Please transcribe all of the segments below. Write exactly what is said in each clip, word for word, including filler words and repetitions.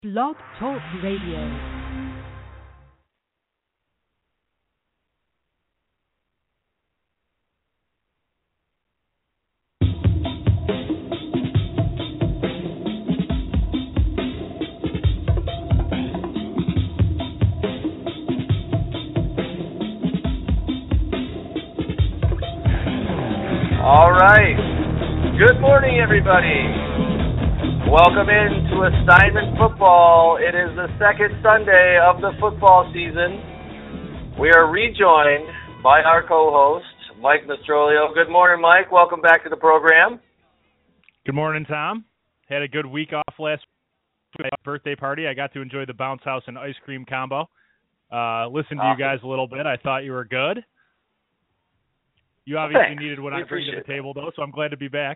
Blog Talk Radio. All right. Good morning, everybody. Welcome into Assignment Football. It is the second Sunday of the football season. We are rejoined by our co-host, Mike Mastrolio. Good morning, Mike. Welcome back to the program. Good morning, Tom. Had a good week off last week. Birthday party. I got to enjoy the bounce house and ice cream combo. Uh, listened to awesome. You guys a little bit. I thought you were good. You obviously Thanks. needed what we I bring to the it. table, though, so I'm glad to be back.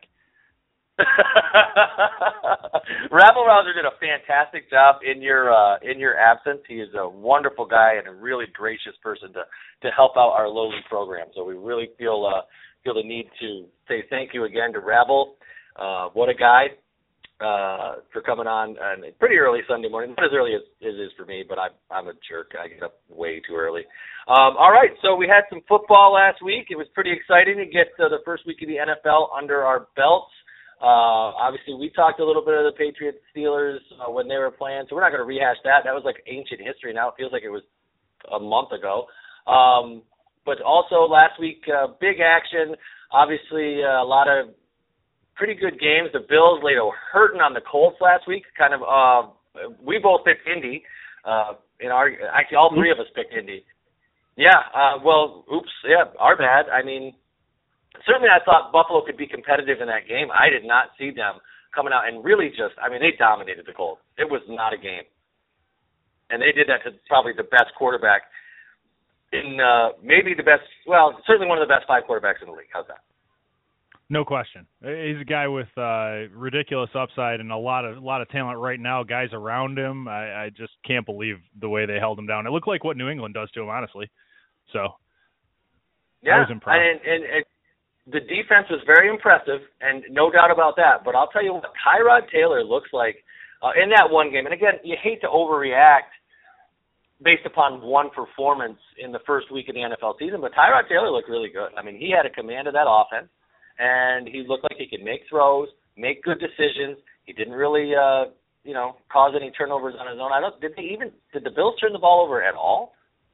Rabble Rouser did a fantastic job in your uh, in your absence. He is a wonderful guy and a really gracious person to, to help out our lowly program. So we really feel uh, feel the need to say thank you again to Rabble. Uh, what a guy uh, for coming on on a pretty early Sunday morning. Not as early as it is for me, but I'm I'm a jerk. I get up way too early. Um, all right, so we had some football last week. It was pretty exciting to get uh, the first week of the N F L under our belts. Uh, obviously, we talked a little bit of the Patriots Steelers uh, when they were playing, so we're not going to rehash that. That was like ancient history. Now it feels like it was a month ago. Um, but also last week, uh, big action. Obviously, uh, a lot of pretty good games. The Bills laid a hurting on the Colts last week. Kind of, uh, we both picked Indy. Uh, in our actually, all three of us picked Indy. Yeah. Uh, well, oops. Yeah, our bad. I mean. Certainly I thought Buffalo could be competitive in that game. I did not see them coming out and really just, I mean, they dominated the Colts. It was not a game. And they did that to probably the best quarterback in uh, maybe the best, well, certainly one of the best five quarterbacks in the league. How's that? No question. He's a guy with uh, ridiculous upside and a lot of a lot of talent right now. Guys around him, I, I just can't believe the way they held him down. It looked like what New England does to him, honestly. So, yeah, I was impressed. And, and, and the defense was very impressive, and no doubt about that. But I'll tell you what, Tyrod Taylor looks like uh, in that one game. And, again, you hate to overreact based upon one performance in the first week of the N F L season, but Tyrod Taylor looked really good. I mean, he had a command of that offense, and he looked like he could make throws, make good decisions. He didn't really, uh, you know, cause any turnovers on his own. I don't. Did they even? Did the Bills turn the ball over at all?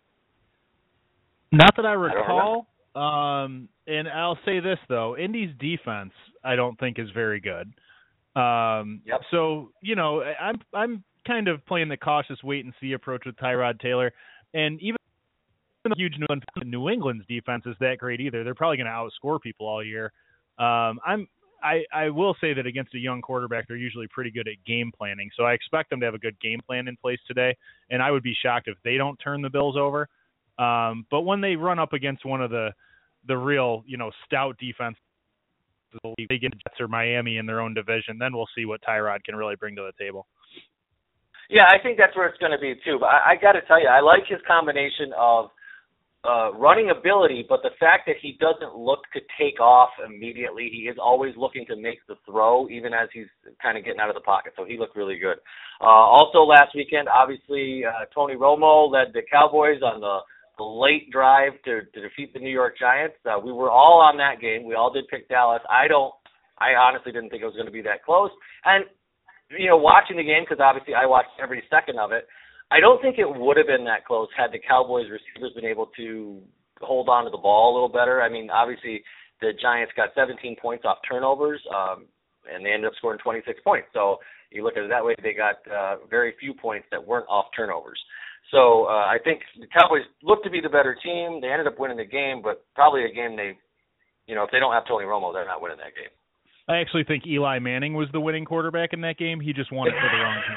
Not that I recall. I Um, and I'll say this, though. Indy's defense, I don't think, is very good. Um, yep. So, you know, I'm I'm kind of playing the cautious wait-and-see approach with Tyrod Taylor. And even though huge New England's defense is that great either, they're probably going to outscore people all year. Um, I'm I, I will say that against a young quarterback, they're usually pretty good at game planning. So I expect them to have a good game plan in place today. And I would be shocked if they don't turn the Bills over. Um, but when they run up against one of the, the real, you know, stout defense, they get Jets or Miami in their own division, then we'll see what Tyrod can really bring to the table. Yeah, I think that's where it's going to be too. But I, I got to tell you, I like his combination of uh, running ability, but the fact that he doesn't look to take off immediately. He is always looking to make the throw, even as he's kind of getting out of the pocket. So he looked really good. Uh, also last weekend, obviously, uh, Tony Romo led the Cowboys on the The late drive to, to defeat the New York Giants. Uh, we were all on that game. We all did pick Dallas. I don't. I honestly didn't think it was going to be that close. And, you know, watching the game, because obviously I watched every second of it, I don't think it would have been that close had the Cowboys receivers been able to hold on to the ball a little better. I mean, obviously the Giants got seventeen points off turnovers, um, and they ended up scoring twenty-six points. So you look at it that way, they got uh, very few points that weren't off turnovers. So uh, I think the Cowboys look to be the better team. They ended up winning the game, but probably a game they, you know, if they don't have Tony Romo, they're not winning that game. I actually think Eli Manning was the winning quarterback in that game. He just won it for the wrong team.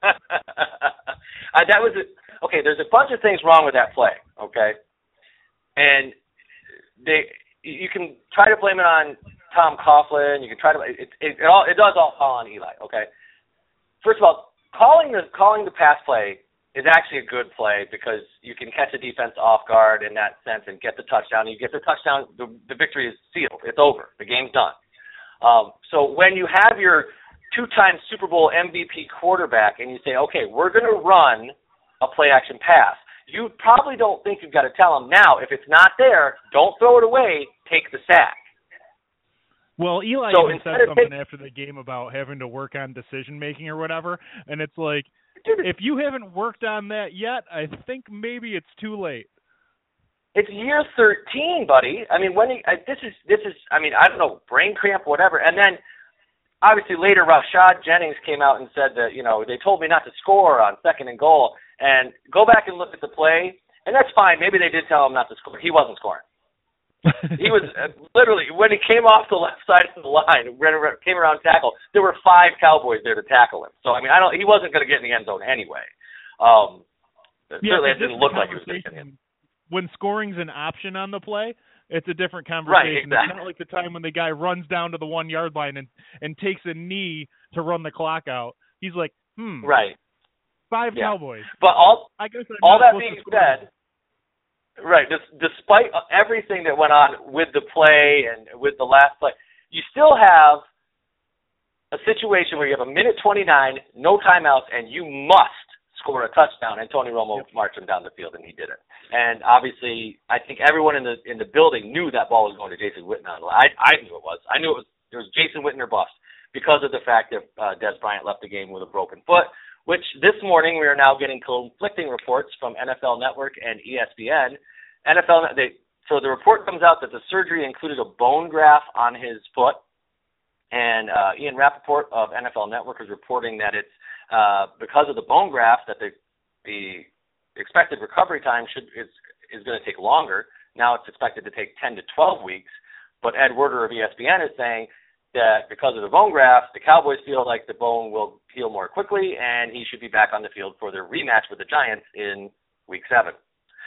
uh, that was a, okay. There's a bunch of things wrong with that play. Okay, and they you can try to blame it on Tom Coughlin. You can try to it it, it all it does all fall on Eli. Okay, first of all, calling the calling the pass play is actually a good play because you can catch a defense off guard in that sense and get the touchdown. You get the touchdown, the, the victory is sealed. It's over. The game's done. Um, so when you have your two-time Super Bowl M V P quarterback, and you say, okay, we're going to run a play-action pass. You probably don't think you've got to tell him, now, if it's not there, don't throw it away, take the sack. Well, Eli so even said something take, after the game about having to work on decision-making or whatever, and it's like, if you haven't worked on that yet, I think maybe it's too late. It's year thirteen, buddy. I mean, when he, I, this is, this is, I mean, I don't know, brain cramp, whatever. And then, obviously, later, Rashad Jennings came out and said that, you know, they told me not to score on second and goal. And go back and look at the play, and that's fine. Maybe they did tell him not to score. He wasn't scoring. He was uh, literally, when he came off the left side of the line, came around tackle, there were five Cowboys there to tackle him. So, I mean, I don't. He wasn't going to get in the end zone anyway. Um, yeah, certainly, it didn't look like he was going to get in. When scoring's an option on the play, it's a different conversation. Right, exactly. It's not like the time when the guy runs down to the one-yard line and, and takes a knee to run the clock out. He's like, hmm, right. five yeah. Cowboys. But all, I guess I'm all not that being said, right, just, despite everything that went on with the play and with the last play, you still have a situation where you have a minute twenty-nine, no timeouts, and you must score a touchdown, and Tony Romo yep. marched him down the field, and he did it. And obviously, I think everyone in the in the building knew that ball was going to Jason Witten. I I knew it was. I knew it was. It was Jason Witten or bust because of the fact that uh, Dez Bryant left the game with a broken foot. Which this morning we are now getting conflicting reports from N F L Network and E S P N. N F L they, so the report comes out that the surgery included a bone graft on his foot, and uh, Ian Rappaport of N F L Network is reporting that it's uh, because of the bone graft that the the expected recovery time should is is going to take longer. Now it's expected to take ten to twelve weeks. But Ed Werder of E S P N is saying that because of the bone graft, the Cowboys feel like the bone will heal more quickly, and he should be back on the field for their rematch with the Giants in Week Seven.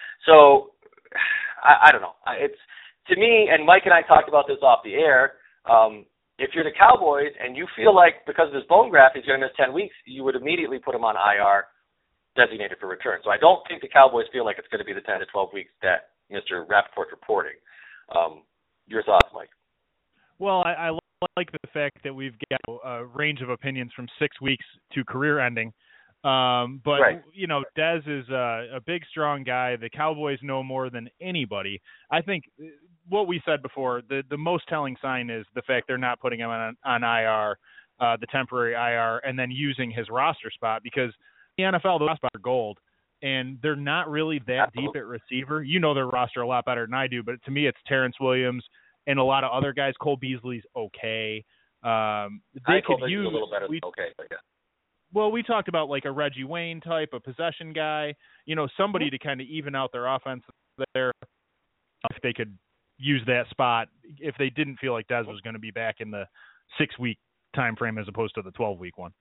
So I, I don't know. It's to me, and Mike and I talked about this off the air. Um, if you're the Cowboys and you feel like because of this bone graft he's going to miss ten weeks, you would immediately put him on I R, designated for return. So I don't think the Cowboys feel like it's going to be the ten to twelve weeks that Mister Rappaport's reporting. Um, your thoughts, Mike? Well, I, I like the fact that we've got a range of opinions from six weeks to career ending. Um, but, right. you know, Dez is a, a big, strong guy. The Cowboys know more than anybody. I think what we said before, the, the most telling sign is the fact they're not putting him on, on I R, uh, the temporary I R, and then using his roster spot because the N F L, the roster spots are gold. And they're not really that Absolutely. deep at receiver. You know their roster a lot better than I do, but to me it's Terrence Williams and a lot of other guys. Cole Beasley's okay. Um, they I could Cole use a little better. We, okay, but yeah. Well, we talked about like a Reggie Wayne type, a possession guy. You know, somebody to kind of even out their offense there. If they could use that spot, if they didn't feel like Dez was going to be back in the six-week time frame as opposed to the twelve-week one.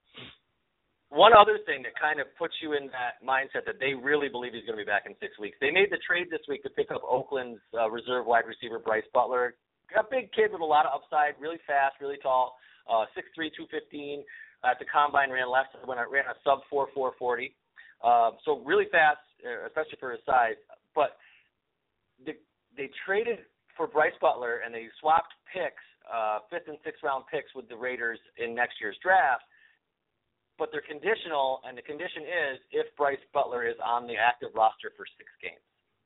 One other thing that kind of puts you in that mindset that they really believe he's going to be back in six weeks. They made the trade this week to pick up Oakland's uh, reserve wide receiver Bryce Butler. A big kid with a lot of upside, really fast, really tall, uh, six three, two fifteen. At the combine, ran left when I ran a sub four four forty. Uh, so really fast, especially for his size. But they, they traded for Bryce Butler and they swapped picks, uh, fifth and sixth round picks with the Raiders in next year's draft. But they're conditional, and the condition is if Bryce Butler is on the active roster for six games.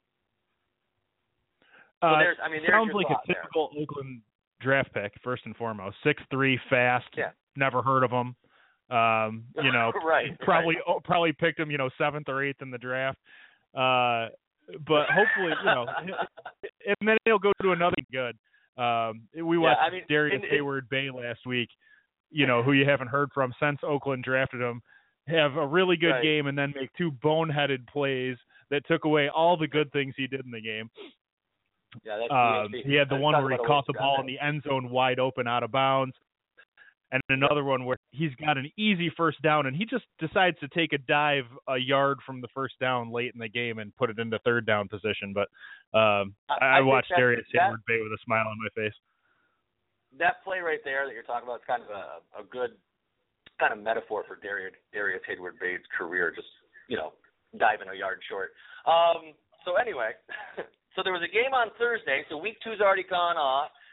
So uh, there's, I mean, there's sounds your like a there. typical Oakland draft pick, first and foremost. six three, fast, yeah. never heard of him. Um, you know, right, probably right. probably picked him, you know, seventh or eighth in the draft. Uh, but hopefully, you know, and then he'll go to another good. Um, we watched yeah, I mean, Darius it, Hayward-Bay last week, you know, who you haven't heard from since Oakland drafted him, have a really good right. game and then make two boneheaded plays that took away all the good things he did in the game. Yeah, that's uh, he had the Let's one talk where he about caught the a ball guy. in the end zone wide open out of bounds. And another one where he's got an easy first down, and he just decides to take a dive a yard from the first down late in the game and put it into third down position. But um, I, I, I watched Darius Hayward-Bay with a smile on my face. That play right there that you're talking about is kind of a, a good kind of metaphor for Darius, Darius Hayward-Bay's career, just, you know, diving a yard short. Um, so anyway, so there was a game on Thursday, so week two's already gone off.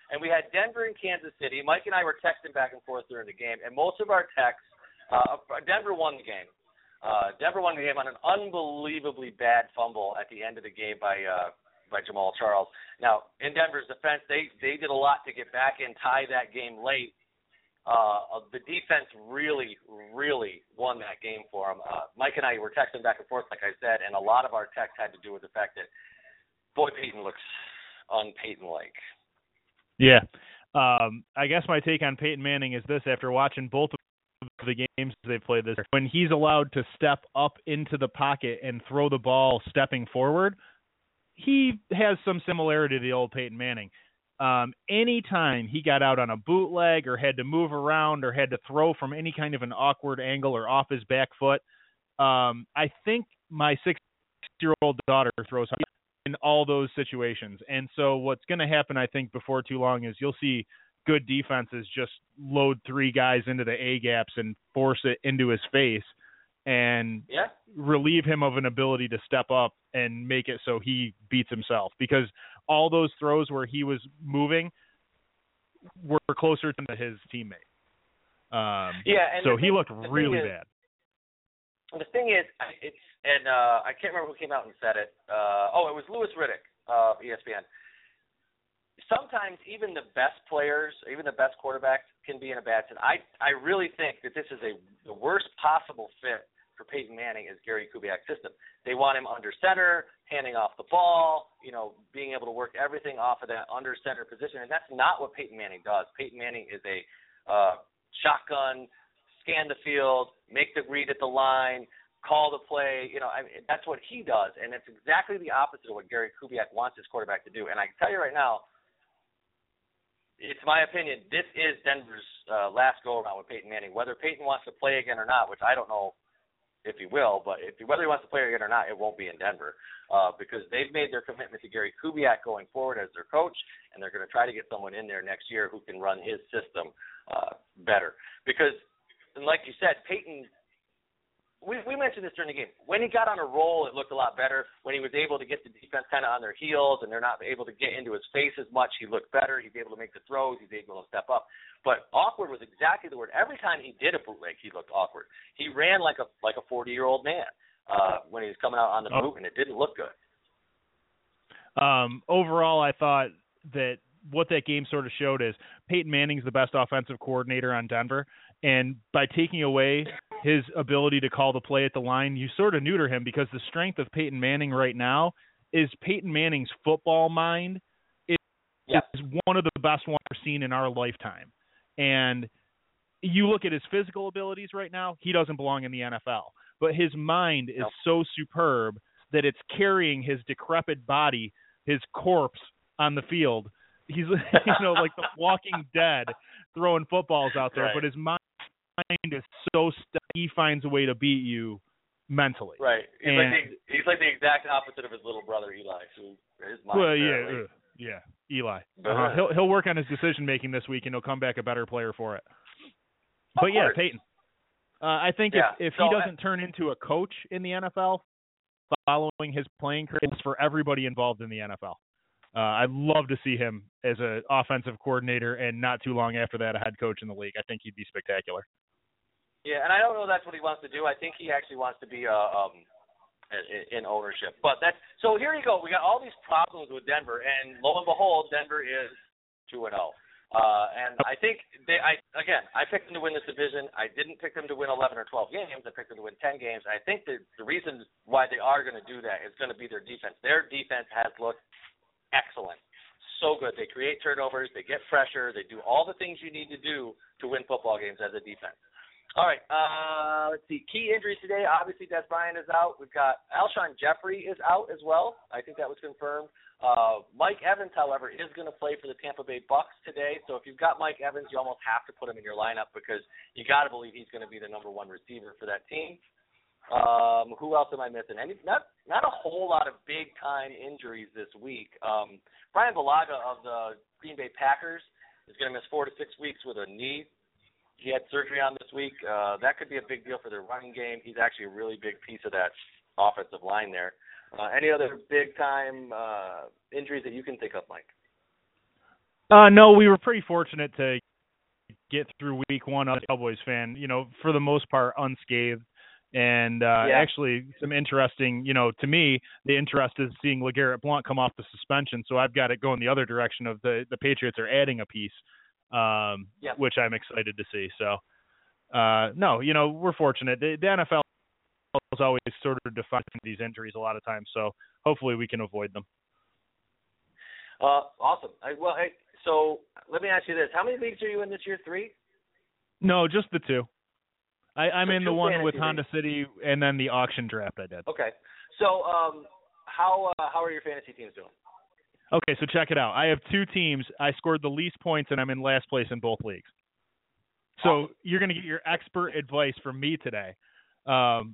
and we had Denver and Kansas City. Mike and I were texting back and forth during the game, and most of our texts, uh, Denver won the game. Uh, Denver won the game on an unbelievably bad fumble at the end of the game by uh, by Jamal Charles. Now, in Denver's defense, they, they did a lot to get back and tie that game late. Uh, the defense really, really won that game for them. Uh, Mike and I were texting back and forth, like I said, and a lot of our text had to do with the fact that, boy, Peyton looks un-Peyton-like. Yeah. Um, I guess my take on Peyton Manning is this, after watching both of the games they've played this year, when he's allowed to step up into the pocket and throw the ball stepping forward, he has some similarity to the old Peyton Manning. Um, anytime he got out on a bootleg or had to move around or had to throw from any kind of an awkward angle or off his back foot, um, I think my six-year-old daughter throws in all those situations. And so what's going to happen, I think, before too long is you'll see good defenses just load three guys into the A-gaps and force it into his face and yeah. relieve him of an ability to step up and make it so he beats himself. Because all those throws where he was moving were closer to his teammate. Um, yeah, and so thing, he looked really is, bad. The thing is, it's and uh, I can't remember who came out and said it. Uh, oh, it was Louis Riddick, uh, E S P N. Sometimes even the best players, even the best quarterbacks, can be in a bad fit. I I really think that this is a the worst possible fit for Peyton Manning is Gary Kubiak's system. They want him under center, handing off the ball, you know, being able to work everything off of that under center position, and that's not what Peyton Manning does. Peyton Manning is a uh, shotgun, scan the field, make the read at the line, call the play. You know, I mean, that's what he does, and it's exactly the opposite of what Gary Kubiak wants his quarterback to do. And I can tell you right now, it's my opinion, this is Denver's uh, last go-around with Peyton Manning. Whether Peyton wants to play again or not, which I don't know if he will, but if he, whether he wants to play again or not, it won't be in Denver uh, because they've made their commitment to Gary Kubiak going forward as their coach, and they're going to try to get someone in there next year who can run his system uh, better. Because, and like you said, Peyton – We, we mentioned this during the game. When he got on a roll, it looked a lot better. When he was able to get the defense kind of on their heels and they're not able to get into his face as much, he looked better. He's able to make the throws. He's able to step up. But awkward was exactly the word. Every time he did a bootleg, he looked awkward. He ran like a like a forty-year-old man uh, when he was coming out on the boot, and it didn't look good. Um, overall, I thought that what that game sort of showed is Peyton Manning's the best offensive coordinator on Denver, and by taking away his ability to call the play at the line, you sort of neuter him because the strength of Peyton Manning right now is Peyton Manning's football mind is, yeah. is one of the best ones we've seen in our lifetime. And you look at his physical abilities right now, he doesn't belong in the N F L. But his mind is nope. so superb that it's carrying his decrepit body, his corpse on the field. He's, you know, like the Walking Dead throwing footballs out there, right. but his mind is so st- he finds a way to beat you mentally. Right. He's, and, like the, he's like the exact opposite of his little brother Eli, who his mind. Well, yeah, uh, yeah, Eli. Uh-huh. He'll he'll work on his decision making this week, and he'll come back a better player for it. Of but yeah, course. Peyton. Uh, I think yeah. if if so, he doesn't uh, turn into a coach in the N F L, following his playing career, it's for everybody involved in the N F L. Uh, I'd love to see him as an offensive coordinator, and not too long after that, a head coach in the league. I think he'd be spectacular. Yeah, and I don't know that's what he wants to do. I think he actually wants to be uh, um, in ownership. But that's so. Here you go. We got all these problems with Denver, and lo and behold, Denver is two and zero. Uh, and I think they. I again, I picked them to win this division. I didn't pick them to win eleven or twelve games. I picked them to win ten games. I think that the reason why they are going to do that is going to be their defense. Their defense has looked excellent. So good. They create turnovers. They get pressure. They do all the things you need to do to win football games as a defense. All right. Uh, let's see. Key injuries today. Obviously, Des Bryant is out. We've got Alshon Jeffrey is out as well. I think that was confirmed. Uh, Mike Evans, however, is going to play for the Tampa Bay Bucks today. So if you've got Mike Evans, you almost have to put him in your lineup because you got to believe he's going to be the number one receiver for that team. Um, who else am I missing? Any, not not a whole lot of big-time injuries this week. Um, Brian Bulaga of the Green Bay Packers is going to miss four to six weeks with a knee. He had surgery on this week. Uh, that could be a big deal for their running game. He's actually a really big piece of that offensive line there. Uh, any other big-time uh, injuries that you can think of, Mike? Uh, no, we were pretty fortunate to get through week one as a Cowboys fan, you know, for the most part unscathed. And uh, yeah. actually some interesting, you know, to me, the interest is seeing LeGarrette Blount come off the suspension. So I've got it going the other direction of the, the Patriots are adding a piece, um, yeah. which I'm excited to see. So, uh, no, you know, we're fortunate. The, the N F L is always sort of defining these injuries a lot of times. So hopefully we can avoid them. Uh, awesome. I, well, I, so let me ask you this. How many leagues are you in this year? Three? No, just the two. I, I'm so in the one with leagues. Honda City and then the auction draft I did. Okay. So um, how uh, how are your fantasy teams doing? Okay, so check it out. I have two teams. I scored the least points, and I'm in last place in both leagues. So awesome. You're going to get your expert advice from me today. Um,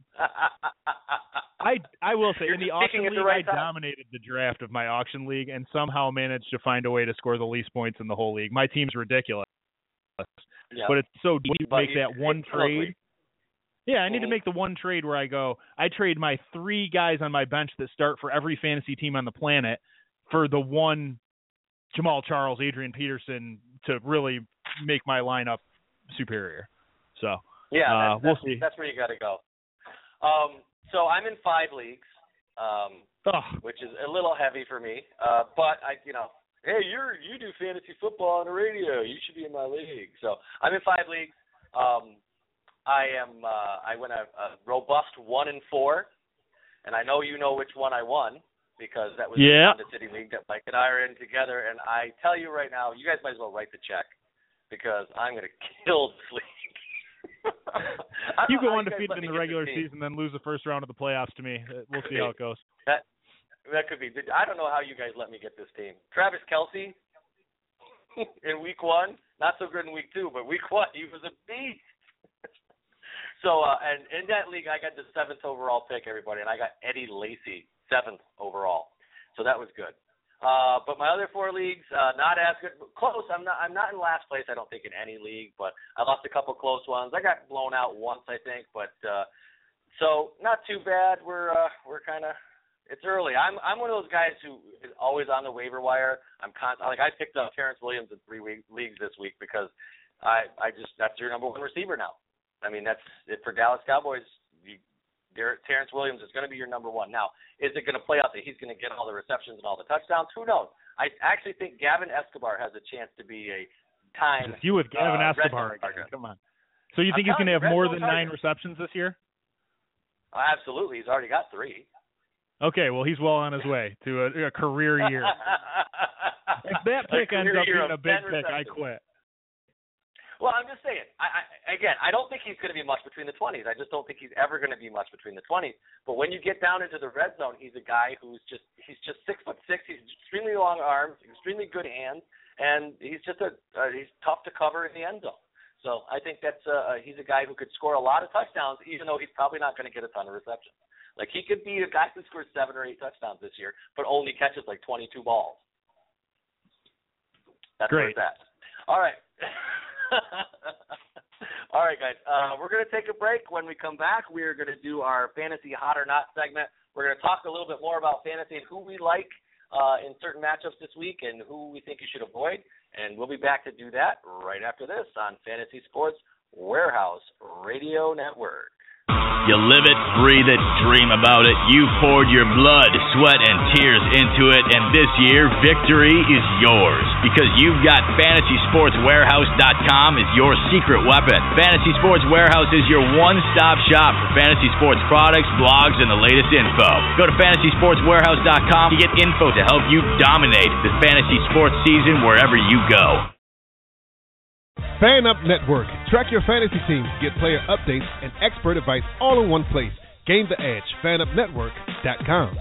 I I will say, You're in the auction league, the right I dominated the draft of my auction league and somehow managed to find a way to score the least points in the whole league. My team's ridiculous. Yeah. But it's so deep to make you, that one trade. Lovely. Yeah, I need mm-hmm. to make the one trade where I go, I trade my three guys on my bench that start for every fantasy team on the planet for the one Jamal Charles, Adrian Peterson to really make my lineup superior. So, yeah, uh, that's, we'll that's, see. That's where you got to go. Um, so I'm in five leagues, um, oh. which is a little heavy for me. Uh, but I, you know, hey, you're you do fantasy football on the radio. You should be in my league. So I'm in five leagues. Um, I am. Uh, I went a, a robust one and four, and I know you know which one I won because that was yeah. the City League that Mike and I are in together. And I tell you right now, you guys might as well write the check because I'm going to kill this league. You go undefeated in the regular season, then lose the first round of the playoffs to me. We'll see how it goes. That that could be. I don't know how you guys let me get this team. Travis Kelce in week one, not so good in week two, but week one he was a beast. So, uh, and in that league, I got the seventh overall pick, everybody, and I got Eddie Lacy, seventh overall. So that was good. Uh, but my other four leagues, uh, not as good. Close. I'm not. I'm not in last place. I don't think in any league, but I lost a couple close ones. I got blown out once, I think, but uh, so not too bad. We're uh, we're kind of. It's early. I'm I'm one of those guys who is always on the waiver wire. I'm con- like I picked up Terrence Williams in three week, leagues this week because I I just that's your number one receiver now. I mean, that's it for Dallas Cowboys. You, Terrence Williams is going to be your number one. Now, is it going to play out that he's going to get all the receptions and all the touchdowns? Who knows? I actually think Gavin Escobar has a chance to be a time. Just you with Gavin uh, Escobar again. Come on. So you think I'm he's going to have more than nine receptions this year? Oh, absolutely. He's already got three. Okay, well, he's well on his way to a, a career year. If that pick ends up being a big pick, I quit. Well, I'm just saying. I, I, again, I don't think he's going to be much between the twenties. I just don't think he's ever going to be much between the twenties. But when you get down into the red zone, he's a guy who's just he's just six foot six. He's extremely long arms, extremely good hands, and he's just a uh, he's tough to cover in the end zone. So I think that's uh, he's a guy who could score a lot of touchdowns, even though he's probably not going to get a ton of receptions. Like he could be a guy who scores seven or eight touchdowns this year, but only catches like twenty-two balls. That's great. Where it's at. All right. All right, guys. Uh, we're going to take a break. When we come back, we're going to do our Fantasy Hot or Not segment. We're going to talk a little bit more about fantasy and who we like uh, in certain matchups this week and who we think you should avoid. And we'll be back to do that right after this on Fantasy Sports Warehouse Radio Network. You live it, breathe it, dream about it. You poured your blood, sweat, and tears into it, and this year, victory is yours. Because you've got Fantasy Sports Warehouse dot com is your secret weapon. Fantasy Sports Warehouse is your one-stop shop for fantasy sports products, blogs, and the latest info. Go to Fantasy Sports Warehouse dot com to get info to help you dominate the fantasy sports season wherever you go. Fan Up Network. Track your fantasy teams, get player updates, and expert advice all in one place. Gain the edge. Fan Up Network dot com.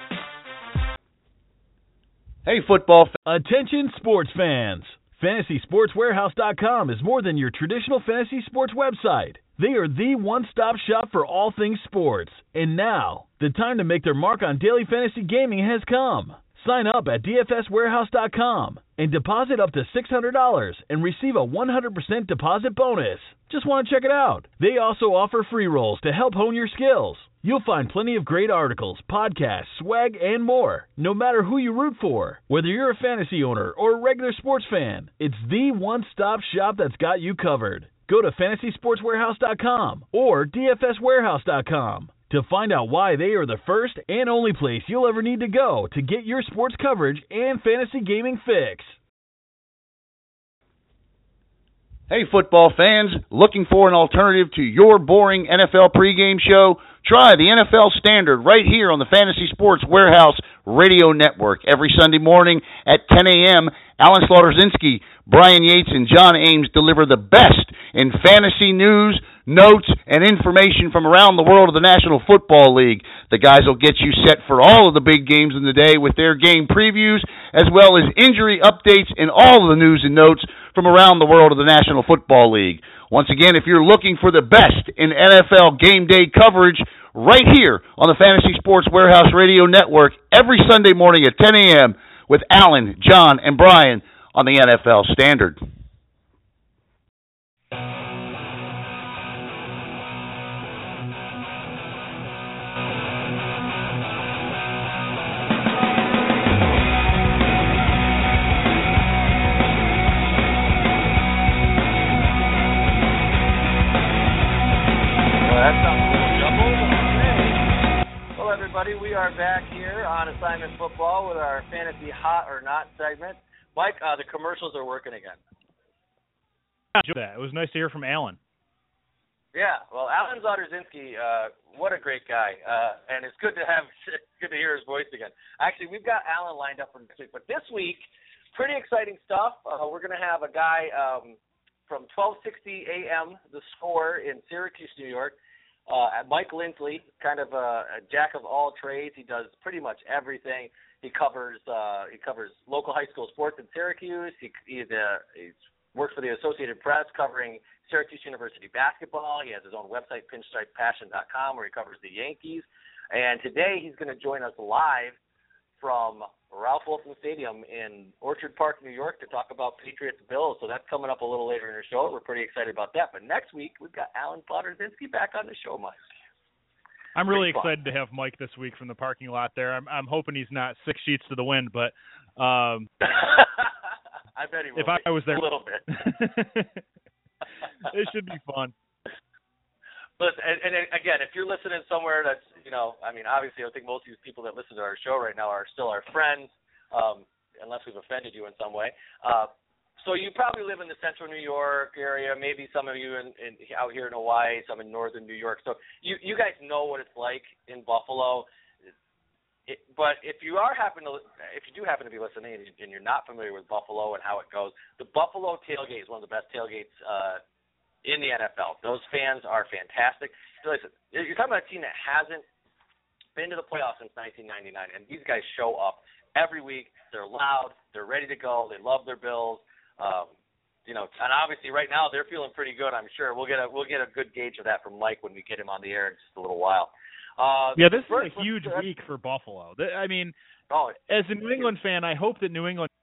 Hey, football fans. Attention sports fans. Fantasy Sports Warehouse dot com is more than your traditional fantasy sports website. They are the one-stop shop for all things sports. And now, the time to make their mark on daily fantasy gaming has come. Sign up at D F S Warehouse dot com and deposit up to six hundred dollars and receive a one hundred percent deposit bonus. Just want to check it out. They also offer free rolls to help hone your skills. You'll find plenty of great articles, podcasts, swag, and more, no matter who you root for. Whether you're a fantasy owner or a regular sports fan, it's the one-stop shop that's got you covered. Go to fantasy sports warehouse dot com or d f s warehouse dot com to find out why they are the first and only place you'll ever need to go to get your sports coverage and fantasy gaming fix. Hey, football fans, looking for an alternative to your boring N F L pregame show? Try the N F L Standard right here on the Fantasy Sports Warehouse Radio Network. Every Sunday morning at ten a.m., Alan Slaughter-Zinski, Brian Yates, and John Ames deliver the best in fantasy news, notes, and information from around the world of the National Football League. The guys will get you set for all of the big games in the day with their game previews, as well as injury updates and all of the news and notes from around the world of the National Football League. Once again, if you're looking for the best in N F L game day coverage, right here on the Fantasy Sports Warehouse Radio Network, every Sunday morning at ten a.m. with Alan, John, and Brian on the N F L Standard. We are back here on Assignment Football with our Fantasy Hot or Not segment. Mike, uh, the commercials are working again. That. It was nice to hear from Alan. Yeah, well, Alan Slaughter-Zinski, uh, what a great guy, uh, and it's good to have, it's good to hear his voice again. Actually, we've got Alan lined up for next week, but this week, pretty exciting stuff. Uh, we're going to have a guy um, from twelve sixty a.m. The Score in Syracuse, New York. Uh, Mike Lindsley, kind of a, a jack of all trades. He does pretty much everything. He covers uh, he covers local high school sports in Syracuse. He he uh, he's works for the Associated Press covering Syracuse University basketball. He has his own website, pinstripe passion dot com, where he covers the Yankees. And today he's going to join us live from Ralph Wilson Stadium in Orchard Park, New York, to talk about Patriots Bills. So that's coming up a little later in our show. We're pretty excited about that. But next week, we've got Alan Slaughter-Zinski back on the show, Mike. I'm really Pretty excited fun. to have Mike this week from the parking lot there. I'm I'm hoping he's not six sheets to the wind, but um, I bet he will if I, I was there a little bit. It should be fun. Listen, and, and again, if you're listening somewhere that's, you know, I mean, obviously I think most of these people that listen to our show right now are still our friends, um, unless we've offended you in some way. Uh, so you probably live in the central New York area, maybe some of you in, in, out here in Hawaii, some in northern New York. So you, you guys know what it's like in Buffalo. It, but if you are happen to, if you do happen to be listening and, and you're not familiar with Buffalo and how it goes, the Buffalo tailgate is one of the best tailgates uh, in the N F L. Those fans are fantastic. So listen, you're talking about a team that hasn't been to the playoffs since nineteen ninety-nine, and these guys show up every week. They're loud. They're ready to go. They love their Bills. Um, you know, and obviously right now they're feeling pretty good. I'm sure we'll get a we'll get a good gauge of that from Mike when we get him on the air in just a little while. Uh, yeah, this first, is a huge uh, week for Buffalo. I mean, oh, as a New England fan, I hope that New England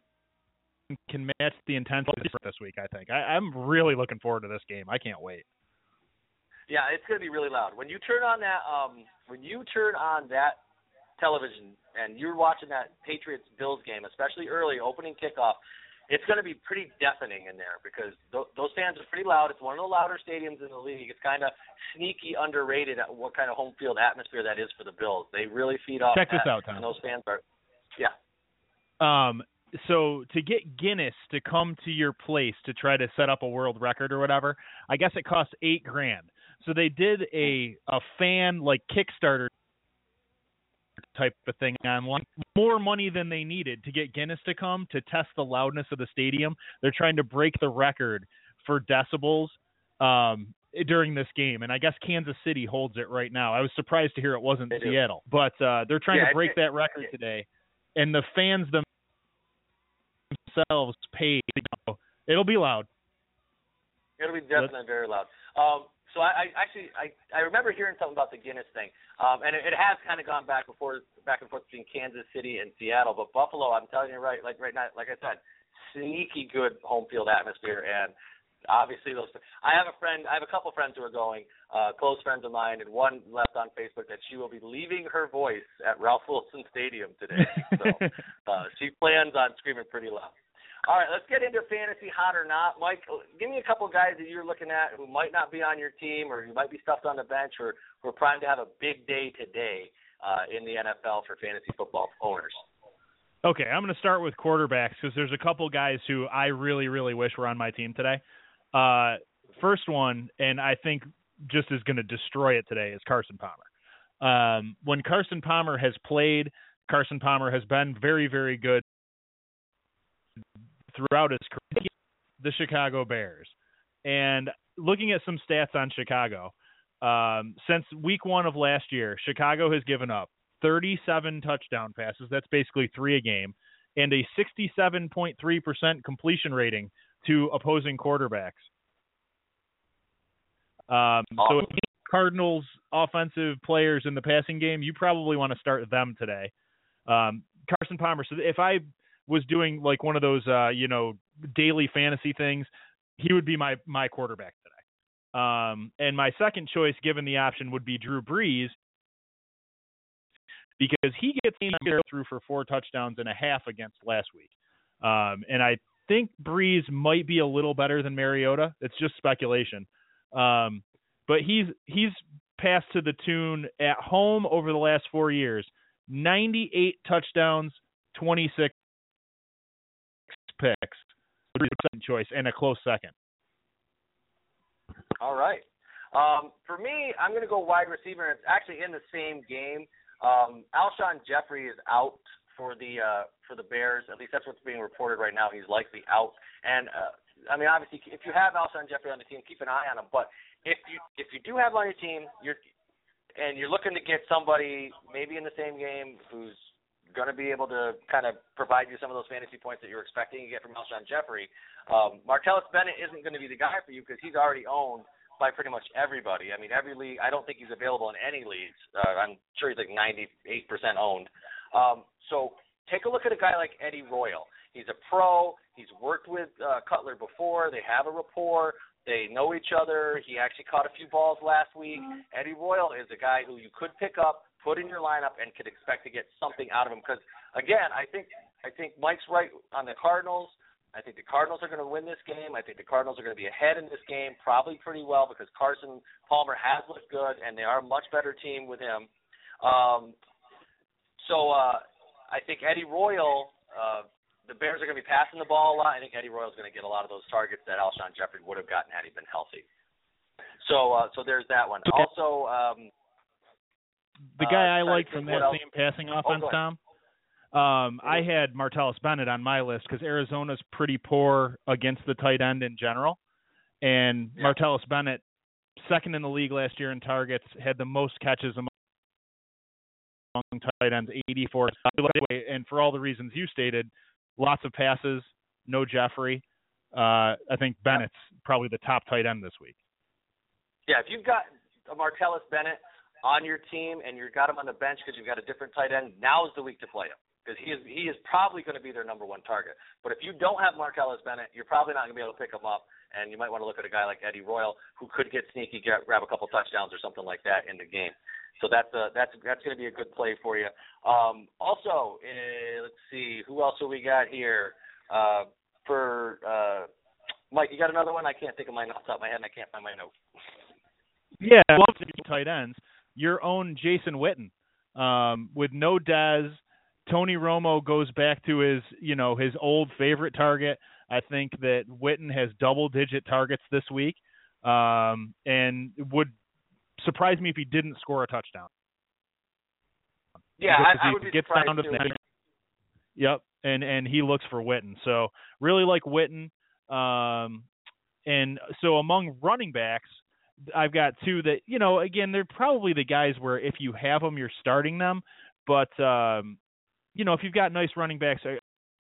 can match the intensity this week, I think. I, I'm really looking forward to this game. I can't wait. Yeah, it's going to be really loud. When you turn on that um, when you turn on that television and you're watching that Patriots-Bills game, especially early, opening kickoff, it's going to be pretty deafening in there because th- those fans are pretty loud. It's one of the louder stadiums in the league. It's kind of sneaky underrated at what kind of home field atmosphere that is for the Bills. They really feed off Check that, this out, Tom. and those fans are, yeah. Um, so to get Guinness to come to your place to try to set up a world record or whatever, I guess it costs eight grand. So they did a a fan like Kickstarter type of thing online, more money than they needed to get Guinness to come to test the loudness of the stadium. They're trying to break the record for decibels um, during this game, and I guess Kansas City holds it right now. I was surprised to hear it wasn't They Seattle, do. but uh, they're trying yeah, to break it, that record it, today, and the fans themselves paid. It'll be loud. It'll be definitely Let's, very loud. Um, So I, I actually I, I remember hearing something about the Guinness thing, um, and it, it has kind of gone back before back and forth between Kansas City and Seattle. But Buffalo, I'm telling you right, like right now, like I said, sneaky good home field atmosphere, and obviously those. I have a friend. I have a couple friends who are going, uh, close friends of mine, and one left on Facebook that she will be leaving her voice at Ralph Wilson Stadium today. So uh, she plans on screaming pretty loud. All right, let's get into fantasy hot or not. Mike, give me a couple guys that you're looking at who might not be on your team, or you might be stuffed on the bench, or who are primed to have a big day today uh, in the N F L for fantasy football owners. Okay, I'm going to start with quarterbacks because there's a couple guys who I really, really wish were on my team today. Uh, first one, and I think just is going to destroy it today, is Carson Palmer. Um, when Carson Palmer has played, Carson Palmer has been very, very good throughout his career. The Chicago Bears. And looking at some stats on Chicago, um, since week one of last year, Chicago has given up thirty-seven touchdown passes, that's basically three a game, and a sixty-seven point three percent completion rating to opposing quarterbacks. Um, so if you need Cardinals offensive players in the passing game, you probably want to start them today. Um, Carson Palmer. So if I was doing like one of those, uh, you know, daily fantasy things, he would be my, my quarterback today. Um, and my second choice, given the option, would be Drew Brees, because he gets through for four touchdowns and a half against last week. Um, and I think Brees might be a little better than Mariota. It's just speculation. Um, but he's he's passed to the tune at home over the last four years, ninety-eight touchdowns, twenty-six picks, second choice, and a close second. All right. Um, for me, I'm going to go wide receiver. It's actually in the same game. Um, Alshon Jeffrey is out for the uh, for the Bears. At least that's what's being reported right now. He's likely out. And uh, I mean, obviously, if you have Alshon Jeffrey on the team, keep an eye on him. But if you if you do have him on your team, you're and you're looking to get somebody maybe in the same game who's going to be able to kind of provide you some of those fantasy points that you're expecting to get from Alshon Jeffrey, um, Martellus Bennett isn't going to be the guy for you because he's already owned by pretty much everybody. I mean, every league, I don't think he's available in any leagues. Uh, I'm sure he's like ninety-eight percent owned. Um, so take a look at a guy like Eddie Royal. He's a pro. He's worked with uh, Cutler before. They have a rapport. They know each other. He actually caught a few balls last week. Eddie Royal is a guy who you could pick up, put in your lineup, and could expect to get something out of him. Because, again, I think I think Mike's right on the Cardinals. I think the Cardinals are going to win this game. I think the Cardinals are going to be ahead in this game, probably pretty well, because Carson Palmer has looked good, and they are a much better team with him. Um, so uh, I think Eddie Royal, uh, the Bears are going to be passing the ball a lot. I think Eddie Royal is going to get a lot of those targets that Alshon Jeffrey would have gotten had he been healthy. So uh, so there's that one. Also, um, the guy uh, I like from that else. same passing offense, oh, Tom, Um, I had Martellus Bennett on my list because Arizona's pretty poor against the tight end in general. And yeah. Martellus Bennett, second in the league last year in targets, had the most catches among tight ends, eighty-four. And for all the reasons you stated, lots of passes, no Jeffrey. Uh, I think Bennett's yeah. probably the top tight end this week. Yeah, if you've got a Martellus Bennett on your team and you've got him on the bench because you've got a different tight end, now is the week to play him. Because he is he is probably going to be their number one target. But if you don't have Martellus Bennett, you're probably not going to be able to pick him up, and you might want to look at a guy like Eddie Royal who could get sneaky, get, grab a couple touchdowns or something like that in the game. So that's a, that's that's going to be a good play for you. Um, also, uh, let's see, who else have we got here? Uh, for uh, Mike, you got another one? I can't think of mine off the top of my head, and I can't find my note. Yeah, I love to do tight ends. Your own Jason Witten um, with no Dez. Tony Romo goes back to his, you know, his old favorite target. I think that Witten has double-digit targets this week, um, and it would surprise me if he didn't score a touchdown. Yeah, I, I would be surprised down to too. Yep, and and he looks for Witten. So really like Witten. Um, and so among running backs, I've got two that, you know, again, they're probably the guys where if you have them, you're starting them, but um, you know, if you've got nice running backs, a,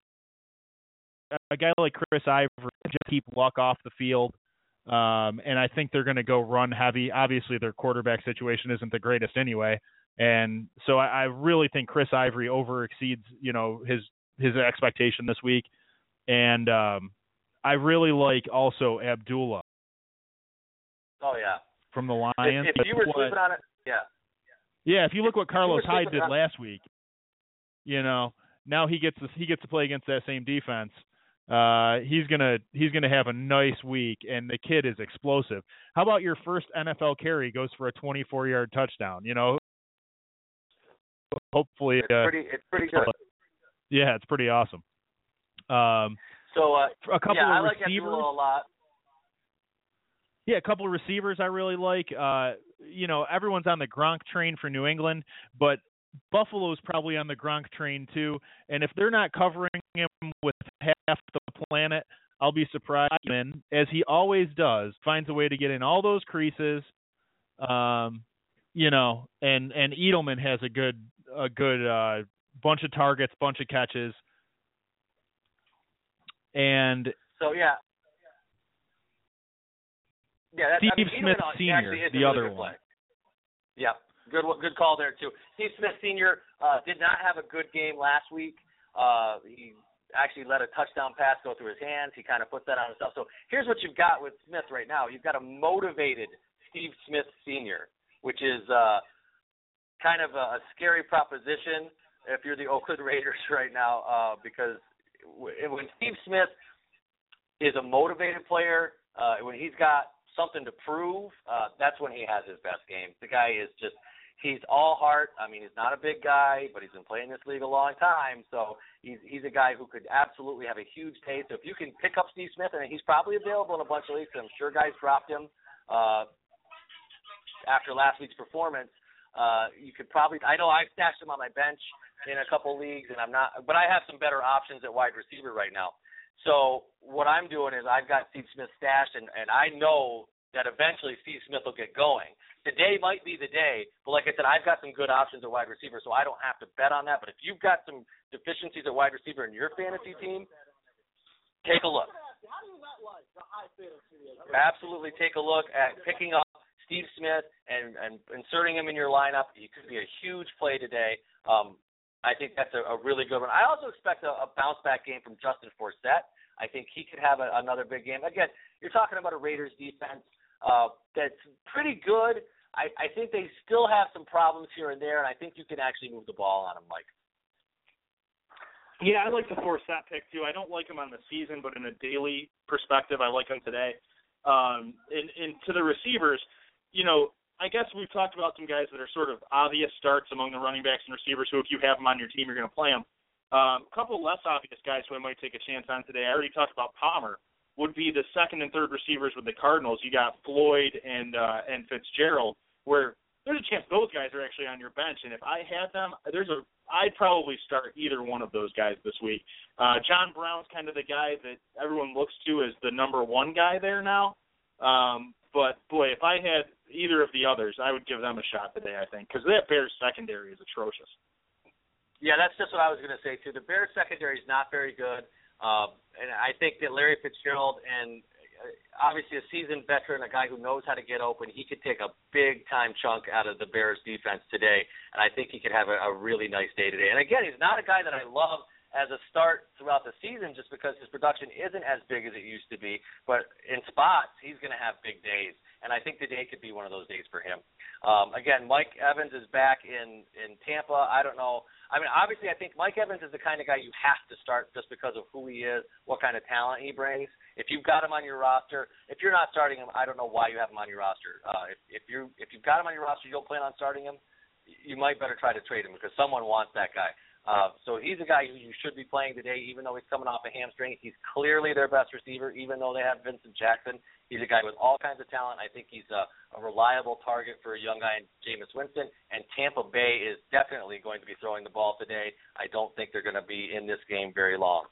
a guy like Chris Ivory, just keep Luck off the field. Um, and I think they're going to go run heavy. Obviously, their quarterback situation isn't the greatest anyway. And so I, I really think Chris Ivory over exceeds, you know, his, his expectation this week. And um, I really like also Abdullah. Oh yeah. From the Lions. If, if you were what, sleeping on it, yeah. Yeah, if you look what Carlos Hyde did on, last week, you know, now he gets to, he gets to play against that same defense. Uh, he's gonna he's gonna have a nice week, and the kid is explosive. How about your first N F L carry goes for a twenty-four yard touchdown? You know, hopefully it's uh, pretty it's pretty good. Yeah, it's pretty awesome. Um, so uh, a couple yeah, of I like receivers. Abdullah a lot. Yeah, a couple of receivers I really like. Uh, you know, everyone's on the Gronk train for New England, but Buffalo's probably on the Gronk train too. And if they're not covering him with half the planet, I'll be surprised. And as he always does, finds a way to get in all those creases. Um, you know, and and Edelman has a good a good uh, bunch of targets, bunch of catches. And so yeah. Yeah, that's, Steve I mean, Smith Edelman Senior, is the really other good one. play. Yeah, good good call there too. Steve Smith Senior uh, did not have a good game last week. Uh, he actually let a touchdown pass go through his hands. He kind of put that on himself. So here's what you've got with Smith right now. You've got a motivated Steve Smith Senior, which is uh, kind of a, a scary proposition if you're the Oakland Raiders right now, uh, because when Steve Smith is a motivated player, uh, when he's got something to prove, uh, that's when he has his best game. The guy is just, he's all heart. I mean, he's not a big guy, but he's been playing this league a long time, so he's he's a guy who could absolutely have a huge day. So if you can pick up Steve Smith, and he's probably available in a bunch of leagues, I'm sure guys dropped him uh, after last week's performance. Uh, you could probably, I know I've stashed him on my bench in a couple leagues, and I'm not, but I have some better options at wide receiver right now. So what I'm doing is I've got Steve Smith stashed, and, and I know that eventually Steve Smith will get going. Today might be the day, but like I said, I've got some good options at wide receiver, so I don't have to bet on that. But if you've got some deficiencies at wide receiver in your fantasy team, take a look. Absolutely take a look at picking up Steve Smith and, and inserting him in your lineup. He could be a huge play today. Um, I think that's a, a really good one. I also expect a, a bounce-back game from Justin Forsett. I think he could have a, another big game. Again, you're talking about a Raiders defense uh, that's pretty good. I, I think they still have some problems here and there, and I think you can actually move the ball on them, Mike. Yeah, I like the Forsett pick, too. I don't like him on the season, but in a daily perspective, I like him today. Um, and, and to the receivers, you know, I guess we've talked about some guys that are sort of obvious starts among the running backs and receivers who, if you have them on your team, you're going to play them. Um, a couple less obvious guys who I might take a chance on today, I already talked about Palmer, would be the second and third receivers with the Cardinals. You got Floyd and uh, and Fitzgerald, where there's a chance those guys are actually on your bench. And if I had them, there's a I'd probably start either one of those guys this week. Uh, John Brown's kind of the guy that everyone looks to as the number one guy there now. Um, but, boy, if I had either of the others, I would give them a shot today, I think, because that Bears secondary is atrocious. Yeah, that's just what I was going to say, too. The Bears secondary is not very good. Um, and I think that Larry Fitzgerald, and obviously a seasoned veteran, a guy who knows how to get open, he could take a big-time chunk out of the Bears defense today, and I think he could have a, a really nice day today. And, again, he's not a guy that I love as a start throughout the season just because his production isn't as big as it used to be. But in spots, he's going to have big days, and I think today could be one of those days for him. Um, again, Mike Evans is back in, in Tampa. I don't know. I mean, obviously, I think Mike Evans is the kind of guy you have to start just because of who he is, what kind of talent he brings. If you've got him on your roster, if you're not starting him, I don't know why you have him on your roster. Uh, if, if, you, if you've got him on your roster, you don't plan on starting him, you might better try to trade him because someone wants that guy. Uh, so he's a guy who you should be playing today, even though he's coming off a hamstring. He's clearly their best receiver, even though they have Vincent Jackson. He's a guy with all kinds of talent. I think he's a, a reliable target for a young guy in Jameis Winston. And Tampa Bay is definitely going to be throwing the ball today. I don't think they're going to be in this game very long.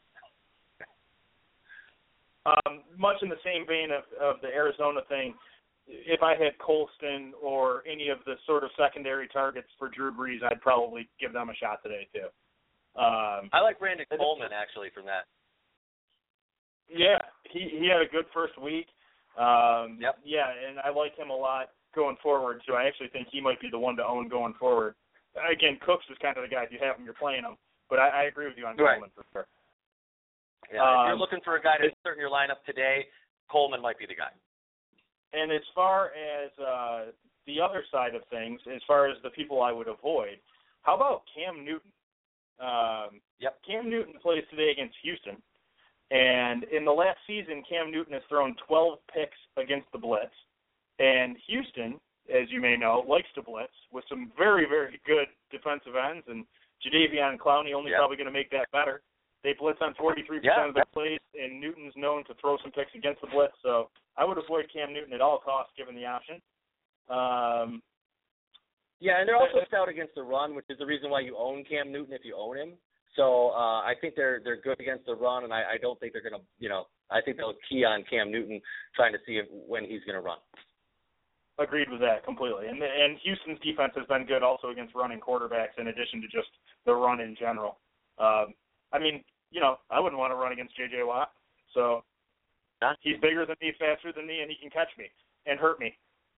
Um, much in the same vein of, of the Arizona thing, if I had Colston or any of the sort of secondary targets for Drew Brees, I'd probably give them a shot today too. Um, I like Brandon Coleman actually from that. Yeah, he he had a good first week. Um, yep. Yeah, and I like him a lot going forward too. I actually think he might be the one to own going forward. Again, Cooks is kind of the guy. If you have him, you're playing him. But I, I agree with you on right. Coleman for sure. Yeah, um, if you're looking for a guy to insert in your lineup today, Coleman might be the guy. And as far as uh, the other side of things, as far as the people I would avoid, how about Cam Newton? Um, yep. Cam Newton plays today against Houston. And in the last season, Cam Newton has thrown twelve picks against the blitz. And Houston, as you may know, likes to blitz with some very, very good defensive ends. And Jadeveon Clowney only yep. probably going to make that better. They blitz on forty-three percent yeah. of their plays, and Newton's known to throw some picks against the blitz. So I would avoid Cam Newton at all costs given the option. Um, yeah, and they're also stout against the run, which is the reason why you own Cam Newton if you own him. So uh, I think they're they're good against the run, and I, I don't think they're going to, you know, I think they'll key on Cam Newton trying to see if, when he's going to run. Agreed with that completely. And and Houston's defense has been good also against running quarterbacks in addition to just the run in general. Um, I mean, you know, I wouldn't want to run against J J Watt. So huh? He's bigger than me, faster than me, and he can catch me and hurt me.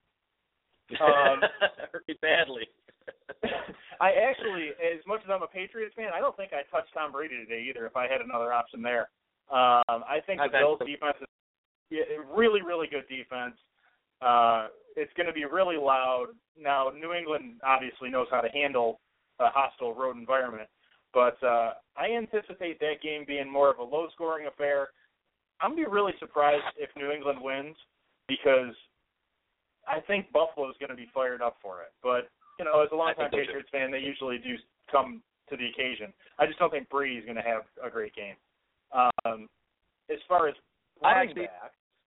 Um, hurt me badly. I actually, as much as I'm a Patriots fan, I don't think I'd touch Tom Brady today either if I had another option there. Um, I think I the Bills' defense is yeah, really, really good defense. Uh, it's going to be really loud. Now, New England obviously knows how to handle a hostile road environment, but uh, I anticipate that game being more of a low-scoring affair. I'm going to be really surprised if New England wins because I think Buffalo is going to be fired up for it. But, you know, as a longtime Patriots fan, they usually do come to the occasion. I just don't think Brady's going to have a great game. Um, as far as running actually, back,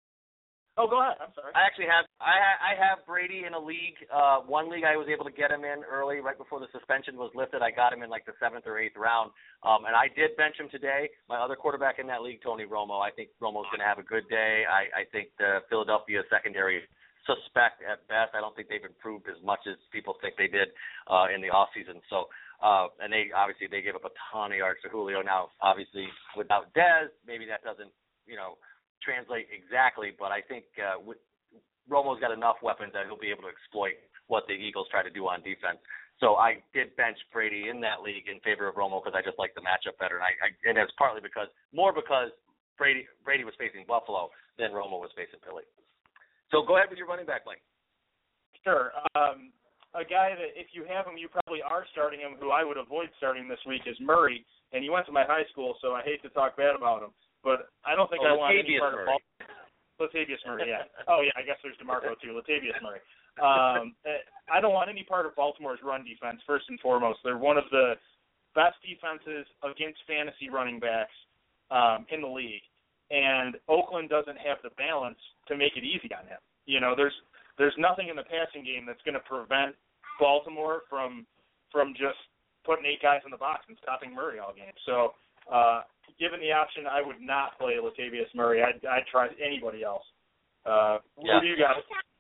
oh, go ahead. I'm sorry. I actually have I ha- I have Brady in a league. Uh, one league I was able to get him in early, right before the suspension was lifted. I got him in like the seventh or eighth round, um, and I did bench him today. My other quarterback in that league, Tony Romo. I think Romo's going to have a good day. I, I think the Philadelphia secondary suspect at best. I don't think they've improved as much as people think they did uh, in the offseason. So. Uh, and they obviously they gave up a ton of yards to Julio. Now, obviously, without Dez, maybe that doesn't, you know, translate exactly. But I think uh, with, Romo's got enough weapons that he'll be able to exploit what the Eagles try to do on defense. So I did bench Brady in that league in favor of Romo because I just like the matchup better, and I, I and it's partly because more because Brady Brady was facing Buffalo than Romo was facing Philly. So go ahead with your running back, Mike. Sure. Um, A guy that, if you have him, you probably are starting him, who I would avoid starting this week, is Murray. And he went to my high school, so I hate to talk bad about him. But I don't think oh, I want any Latavius part Murray. of Baltimore. Latavius Murray, yeah. Oh, yeah, I guess there's DeMarco, too. Latavius Murray. Um, I don't want any part of Baltimore's run defense, first and foremost. They're one of the best defenses against fantasy running backs um, in the league. And Oakland doesn't have the balance to make it easy on him. You know, there's there's nothing in the passing game that's going to prevent Baltimore from from just putting eight guys in the box and stopping Murray all game. So, uh, given the option, I would not play Latavius Murray. I'd, I'd try anybody else. Uh, yeah. Who do you got?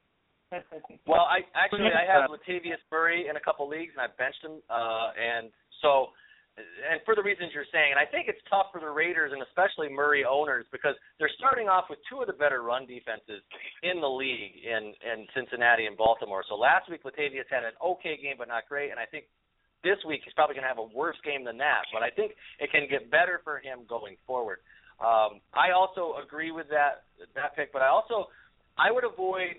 Well, I actually I have Latavius Murray in a couple leagues, and I've benched him. Uh, and so, and for the reasons you're saying, and I think it's tough for the Raiders and especially Murray owners because they're starting off with two of the better run defenses in the league in, in Cincinnati and Baltimore. So last week Latavius had an okay game but not great, and I think this week he's probably going to have a worse game than that. But I think it can get better for him going forward. Um, I also agree with that that pick, but I also I would avoid.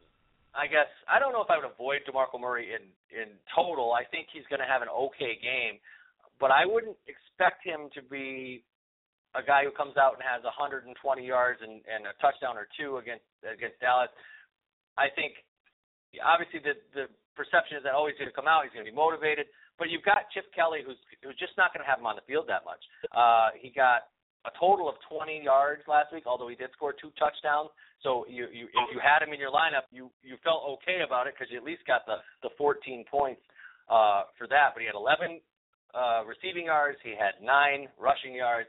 I guess I don't know if I would avoid DeMarco Murray in in total. I think he's going to have an okay game. But I wouldn't expect him to be a guy who comes out and has one hundred twenty yards and, and a touchdown or two against against Dallas. I think, obviously, the the perception is that, oh, he's going to come out, he's going to be motivated. But you've got Chip Kelly, who's who's just not going to have him on the field that much. Uh, he got a total of twenty yards last week, although he did score two touchdowns. So you, you if you had him in your lineup, you, you felt okay about it because you at least got the, the fourteen points uh, for that. But he had eleven Uh, receiving yards, he had nine rushing yards.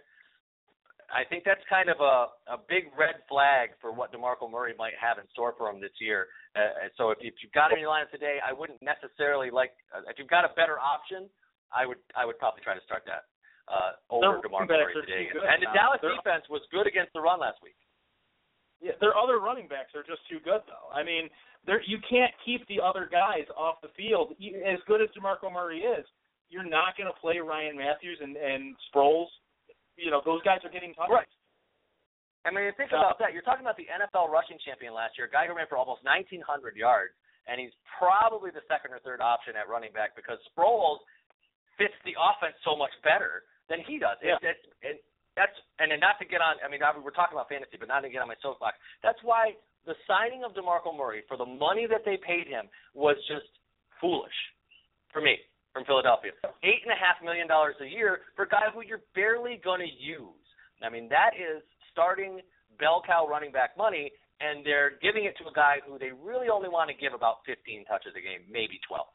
I think that's kind of a, a big red flag for what DeMarco Murray might have in store for him this year. Uh, so if, if you've got him in your lineup today, I wouldn't necessarily like. Uh, if you've got a better option, I would I would probably try to start that uh, over DeMarco Murray today. And the Dallas They're, defense was good against the run last week. Yeah, their other running backs are just too good, though. I mean, you can't keep the other guys off the field. As good as DeMarco Murray is, you're not going to play Ryan Matthews and, and Sproles you know, those guys are getting touches. Right. I mean, think about that. You're talking about the N F L rushing champion last year, a guy who ran for almost nineteen hundred yards, and he's probably the second or third option at running back because Sproles fits the offense so much better than he does. Yeah. It, it, it, that's and then not to get on. I mean, we're talking about fantasy, but not to get on my soapbox. That's why the signing of DeMarco Murray for the money that they paid him was just foolish for me from Philadelphia. Eight and a half million dollars a year for a guy who you're barely going to use. I mean, that is starting bell cow running back money, and they're giving it to a guy who they really only want to give about fifteen touches a game, maybe twelve.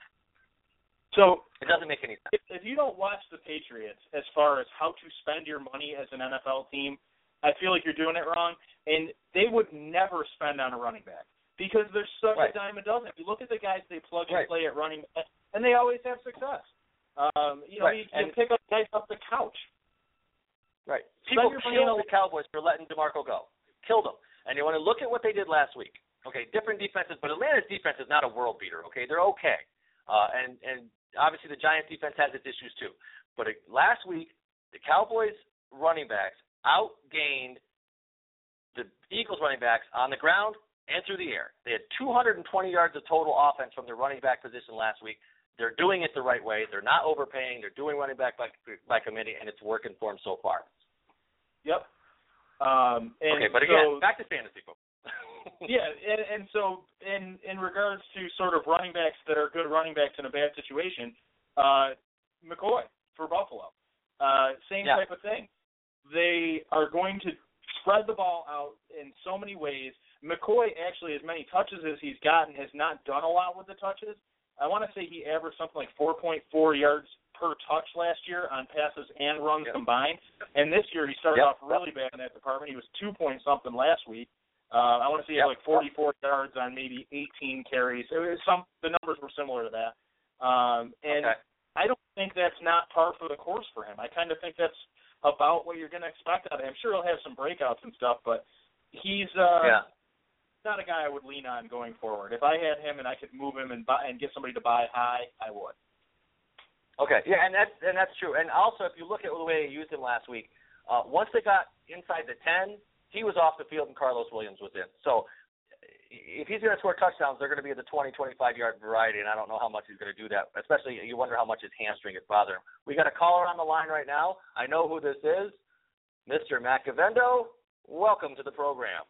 So it doesn't make any sense. If, if you don't watch the Patriots as far as how to spend your money as an N F L team, I feel like you're doing it wrong, and they would never spend on a running back because they're such right. a dime a dozen. If you look at the guys they plug and right. play at running back, and they always have success. Um, you know, right. you, you pick up guys off the couch. Right. People your killed money the Cowboys for letting DeMarco go. Killed them. And you want to look at what they did last week. Okay, different defenses, but Atlanta's defense is not a world beater. Okay, they're okay. Uh, and and obviously the Giants defense has its issues too. But it, last week the Cowboys running backs outgained the Eagles running backs on the ground and through the air. They had two hundred twenty yards of total offense from their running back position last week. They're doing it the right way. They're not overpaying. They're doing running back by, by committee, and it's working for them so far. Yep. Um, and okay, but so, again, back to fantasy football. yeah, and, and so in in regards to sort of running backs that are good running backs in a bad situation, uh, McCoy for Buffalo, uh, same yeah. type of thing. They are going to spread the ball out in so many ways. McCoy actually, as many touches as he's gotten, has not done a lot with the touches. I want to say he averaged something like four point four yards per touch last year on passes and runs yep. combined. And this year he started yep. off really bad in that department. He was two point something last week. Uh, I want to say he yep. had like forty-four yards on maybe eighteen carries. It was some the numbers were similar to that. Um, and okay. I don't think that's not par for the course for him. I kind of think that's about what you're going to expect out of him. I'm sure he'll have some breakouts and stuff, but he's uh, yeah. not a guy I would lean on going forward. If I had him and I could move him and buy and get somebody to buy high, I would. Okay, yeah, and that's and that's true. And also, if you look at the way they used him last week, uh, once they got inside the ten, he was off the field and Carlos Williams was in. So if he's going to score touchdowns, they're going to be the twenty, twenty-five yard variety, and I don't know how much he's going to do that. Especially, you wonder how much his hamstring is bothering him. We got a caller on the line right now. I know who this is, Mister Matt Gavendo. Welcome to the program.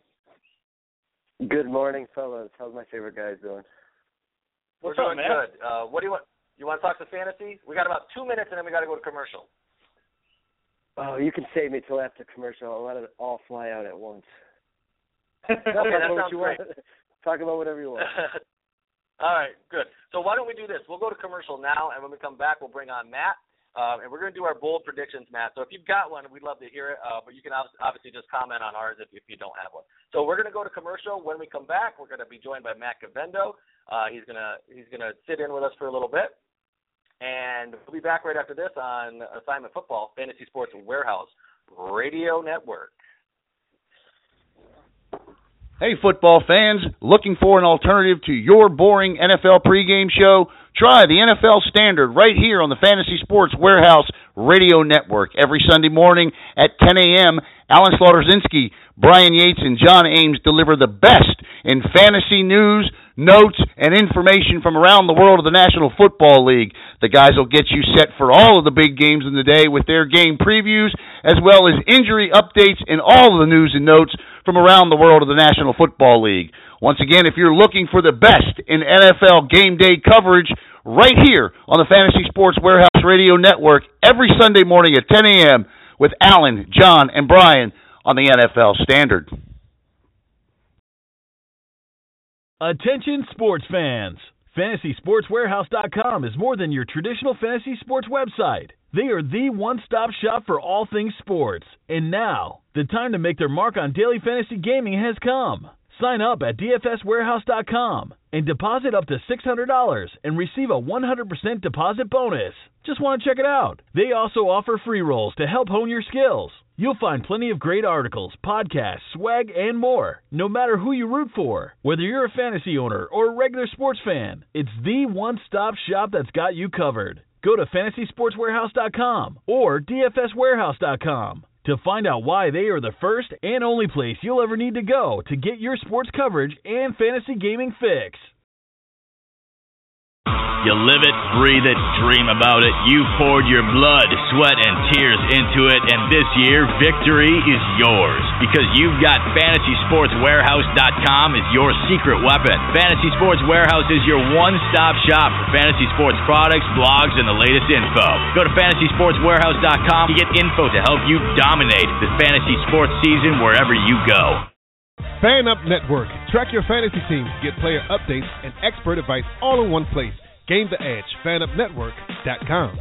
Good morning, fellas. How's my favorite guys doing? We're What's doing up, good. Uh, what do you want? You want to talk to fantasy? We got about two minutes, and then we got to go to commercial. Oh, you can save me till after commercial. I'll let it all fly out at once. Okay, that sounds great. Want. Talk about whatever you want. All right, good. So why don't we do this? We'll go to commercial now, and when we come back, we'll bring on Matt, uh, and we're going to do our bold predictions, Matt. So if you've got one, we'd love to hear it, uh, but you can obviously just comment on ours if, if you don't have one. So we're going to go to commercial. When we come back, we're going to be joined by Matt Gavendo. Uh, he's going to he's going to sit in with us for a little bit. And we'll be back right after this on Assignment Football, Fantasy Sports Warehouse Radio Network. Hey, football fans, looking for an alternative to your boring N F L pregame show? Try the N F L Standard right here on the Fantasy Sports Warehouse Radio Network. Every Sunday morning at ten a.m., Alan Slaughterzinski, Brian Yates, and John Ames deliver the best in fantasy news, notes, and information from around the world of the National Football League. The guys will get you set for all of the big games in the day with their game previews, as well as injury updates and all of the news and notes from around the world of the National Football League. Once again, if you're looking for the best in N F L game day coverage, right here on the Fantasy Sports Warehouse Radio Network every Sunday morning at ten a.m. with Alan, John, and Brian on the N F L Standard. Attention sports fans. Fantasy Sports Warehouse dot com is more than your traditional fantasy sports website. They are the one-stop shop for all things sports. And now, the time to make their mark on daily fantasy gaming has come. Sign up at D F S Warehouse dot com and deposit up to six hundred dollars and receive a one hundred percent deposit bonus. Just want to check it out. They also offer free rolls to help hone your skills. You'll find plenty of great articles, podcasts, swag, and more, no matter who you root for. Whether you're a fantasy owner or a regular sports fan, it's the one-stop shop that's got you covered. Go to Fantasy Sports Warehouse dot com or D F S Warehouse dot com to find out why they are the first and only place you'll ever need to go to get your sports coverage and fantasy gaming fix. You live it, breathe it, dream about it. You poured your blood, sweat, and tears into it, and this year, victory is yours. Because you've got Fantasy Sports Warehouse dot com is your secret weapon. Fantasy Sports Warehouse is your one-stop shop for fantasy sports products, blogs, and the latest info. Go to Fantasy Sports Warehouse dot com to get info to help you dominate the fantasy sports season wherever you go. Fan Up Network. Track your fantasy teams, get player updates, and expert advice all in one place. Gain the edge. Fan Up Network dot com.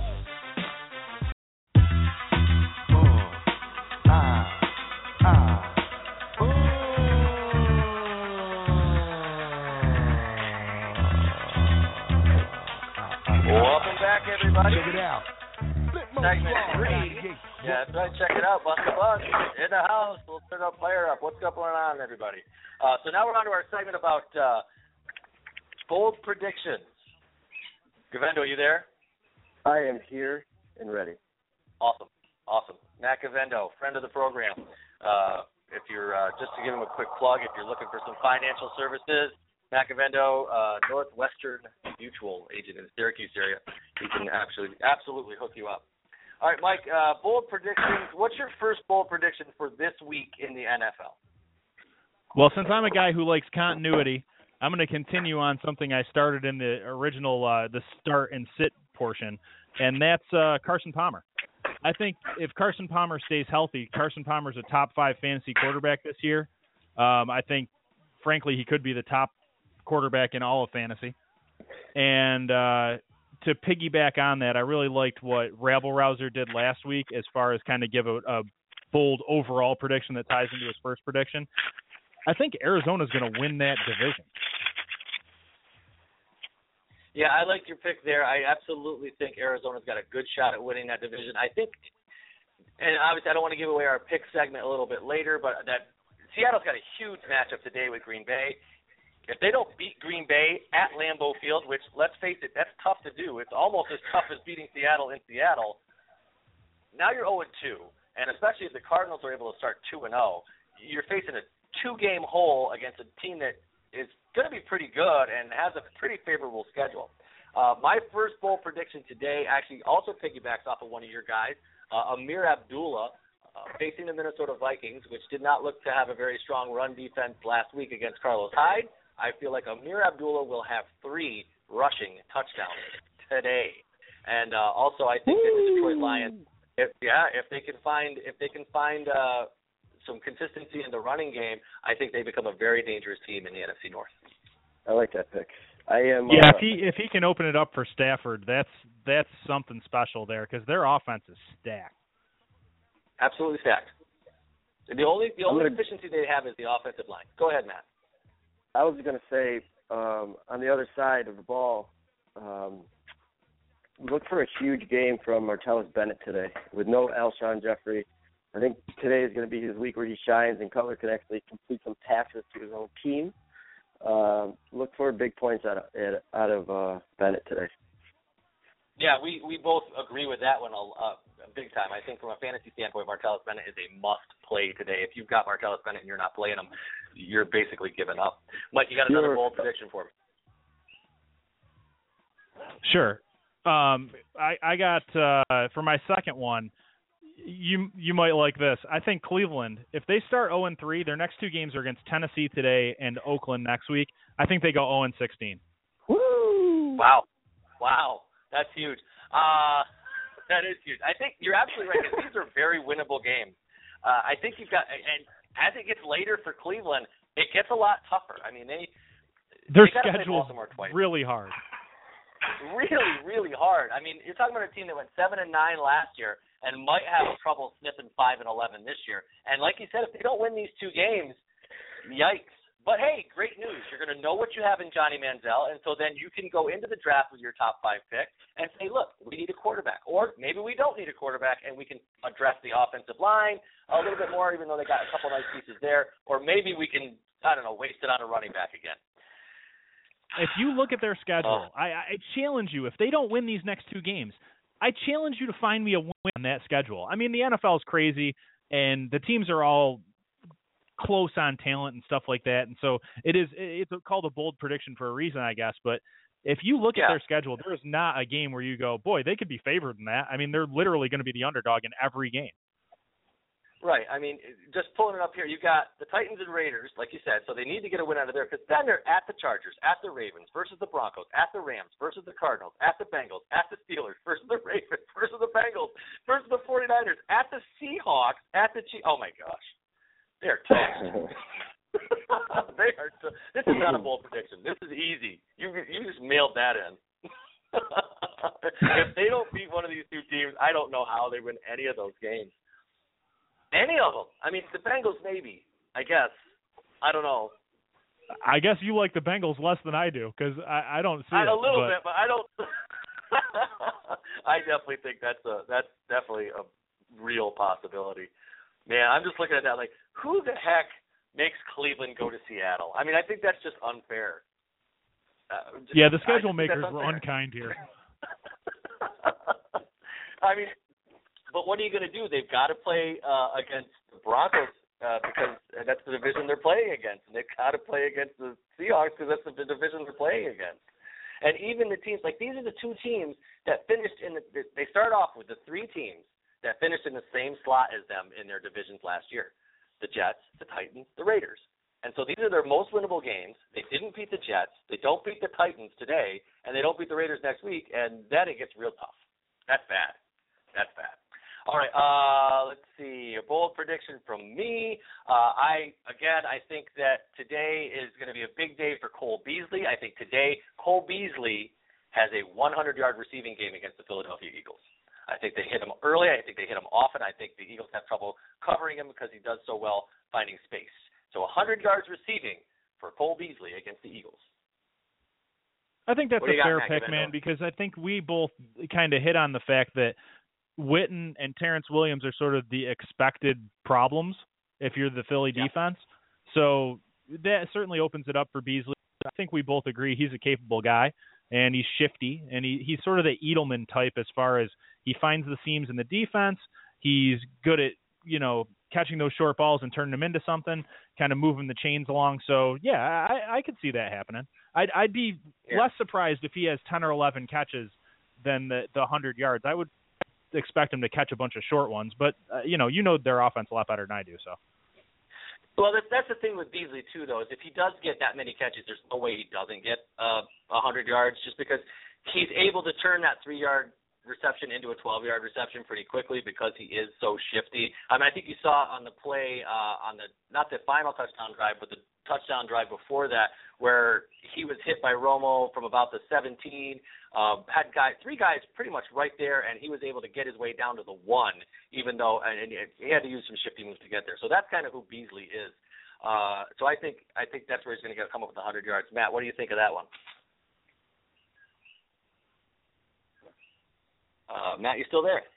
Welcome back, everybody. Check it out. Segment three. Yeah, that's right. Check it out. Bust the bus. In the house. We'll turn up, player up. What's going on, everybody? Uh, so now we're on to our segment about uh, bold predictions. Gavendo, are you there? I am here and ready. Awesome. Awesome. Matt Gavendo, friend of the program. Uh, if you're, uh, just to give him a quick plug, if you're looking for some financial services, Matt Gavendo, uh, Northwestern Mutual agent in the Syracuse area, he can absolutely, absolutely hook you up. All right, Mike, uh, bold predictions. What's your first bold prediction for this week in the N F L? Well, since I'm a guy who likes continuity, I'm going to continue on something I started in the original, uh, the start and sit portion, and that's uh, Carson Palmer. I think if Carson Palmer stays healthy, Carson Palmer's a top five fantasy quarterback this year. Um, I think, frankly, he could be the top quarterback in all of fantasy. And uh, to piggyback on that, I really liked what Rabble Rouser did last week as far as kind of give a, a bold overall prediction that ties into his first prediction. I think Arizona's going to win that division. Yeah, I like your pick there. I absolutely think Arizona's got a good shot at winning that division. I think, and obviously I don't want to give away our pick segment a little bit later, but that Seattle's got a huge matchup today with Green Bay. If they don't beat Green Bay at Lambeau Field, which, let's face it, that's tough to do. It's almost as tough as beating Seattle in Seattle. Now you're oh and two, and especially if the Cardinals are able to start two and oh, you're facing a two-game hole against a team that is going to be pretty good and has a pretty favorable schedule. Uh, my first bold prediction today actually also piggybacks off of one of your guys, uh, Amir Abdullah, uh, facing the Minnesota Vikings, which did not look to have a very strong run defense last week against Carlos Hyde. I feel like Amir Abdullah will have three rushing touchdowns today. And uh, also I think that the Detroit Lions, if, yeah, if they can find if they can find uh, some consistency in the running game, I think they become a very dangerous team in the N F C North. I like that pick. I am. Yeah, uh, if he if he can open it up for Stafford, that's that's something special there because their offense is stacked. Absolutely stacked. The only the only gonna, deficiency they have is the offensive line. Go ahead, Matt. I was going to say um, on the other side of the ball, um, look for a huge game from Martellus Bennett today with no Alshon Jeffrey. I think today is going to be his week where he shines and Cutler can actually complete some passes to his own team. Um, look for big points out of, out of uh, Bennett today. Yeah, we, we both agree with that one uh, big time. I think from a fantasy standpoint, Martellus Bennett is a must-play today. If you've got Martellus Bennett and you're not playing him, you're basically giving up. Mike, you got another Sure. bold prediction for me? Sure. Um, I, I got uh, for my second one. You you might like this. I think Cleveland, if they start oh and three, their next two games are against Tennessee today and Oakland next week. I think they go oh and sixteen. Woo! Wow. Wow. That's huge. Uh, that is huge. I think you're absolutely right. These are very winnable games. Uh, I think you've got – and as it gets later for Cleveland, it gets a lot tougher. I mean, they – Their they gotta play schedule's Baltimore twice. really hard. Really, really hard. I mean, you're talking about a team that went seven and nine last year and might have trouble sniffing five and eleven this year. And like you said, if they don't win these two games, yikes. But hey, great news. You're going to know what you have in Johnny Manziel, and so then you can go into the draft with your top five pick and say, look, we need a quarterback. Or maybe we don't need a quarterback, and we can address the offensive line a little bit more, even though they got a couple nice pieces there. Or maybe we can, I don't know, waste it on a running back again. If you look at their schedule, Oh. I, I challenge you, if they don't win these next two games, I challenge you to find me a win on that schedule. I mean, the N F L is crazy. and the teams are all close on talent and stuff like that. And so it is, it's called a bold prediction for a reason, I guess. But if you look yeah. at their schedule, there is not a game where you go, boy, they could be favored in that. I mean, they're literally going to be the underdog in every game. Right. I mean, just pulling it up here, you got the Titans and Raiders, like you said, so they need to get a win out of there because then they're at the Chargers, at the Ravens versus the Broncos, at the Rams versus the Cardinals, at the Bengals, at the Steelers versus the Ravens versus the Bengals versus the forty-niners, at the Seahawks, at the Chiefs. Oh, my gosh. They're tough. they are t- this is not a bold prediction. This is easy. You you just mailed that in. If they don't beat one of these two teams, I don't know how they win any of those games. Any of them. I mean, the Bengals maybe, I guess. I don't know. I guess you like the Bengals less than I do because I, I don't see I, it. A little but... bit, but I don't. I definitely think that's a that's definitely a real possibility. Man, I'm just looking at that like, who the heck makes Cleveland go to Seattle? I mean, I think that's just unfair. Uh, just, yeah, the schedule makers were unkind here. I mean, but what are you going to do? They've got to play uh, against the Broncos uh, because that's the division they're playing against, and they've got to play against the Seahawks because that's the division they're playing against. And even the teams, like these are the two teams that finished in the, they start off with the three teams that finished in the same slot as them in their divisions last year. The Jets, the Titans, the Raiders. And so these are their most winnable games. They didn't beat the Jets. They don't beat the Titans today, and they don't beat the Raiders next week, and then it gets real tough. That's bad. That's bad. All right, uh, let's see. A bold prediction from me. Uh, I again, I think that today is going to be a big day for Cole Beasley. I think today Cole Beasley has a hundred-yard receiving game against the Philadelphia Eagles. I think they hit him early. I think they hit him often. I think the Eagles have trouble covering him because he does so well finding space. So one hundred yards receiving for Cole Beasley against the Eagles. I think that's a fair got, pick, man, because I think we both kind of hit on the fact that Witten and Terrence Williams are sort of the expected problems if you're the Philly yeah. defense. So that certainly opens it up for Beasley. I think we both agree he's a capable guy, and he's shifty, and he, he's sort of the Edelman type as far as he finds the seams in the defense. He's good at, you know, catching those short balls and turning them into something, kind of moving the chains along. So, yeah, I, I could see that happening. I'd, I'd be yeah. less surprised if he has ten or eleven catches than the, the one hundred yards. I would expect him to catch a bunch of short ones, but, uh, you know, you know their offense a lot better than I do, so. Well, that's, that's the thing with Beasley, too, though, is if he does get that many catches, there's no way he doesn't get uh, one hundred yards just because he's able to turn that three-yard reception into a twelve-yard reception pretty quickly because he is so shifty. I mean, I think you saw on the play, uh, on the not the final touchdown drive, but the touchdown drive before that, where he was hit by Romo from about the seventeen, uh, had guys, three guys pretty much right there, and he was able to get his way down to the one, even though and, and he had to use some shifty moves to get there. So that's kind of who Beasley is. Uh, so I think I think that's where he's going to come up with one hundred yards. Matt, what do you think of that one? Uh, Matt, you still there?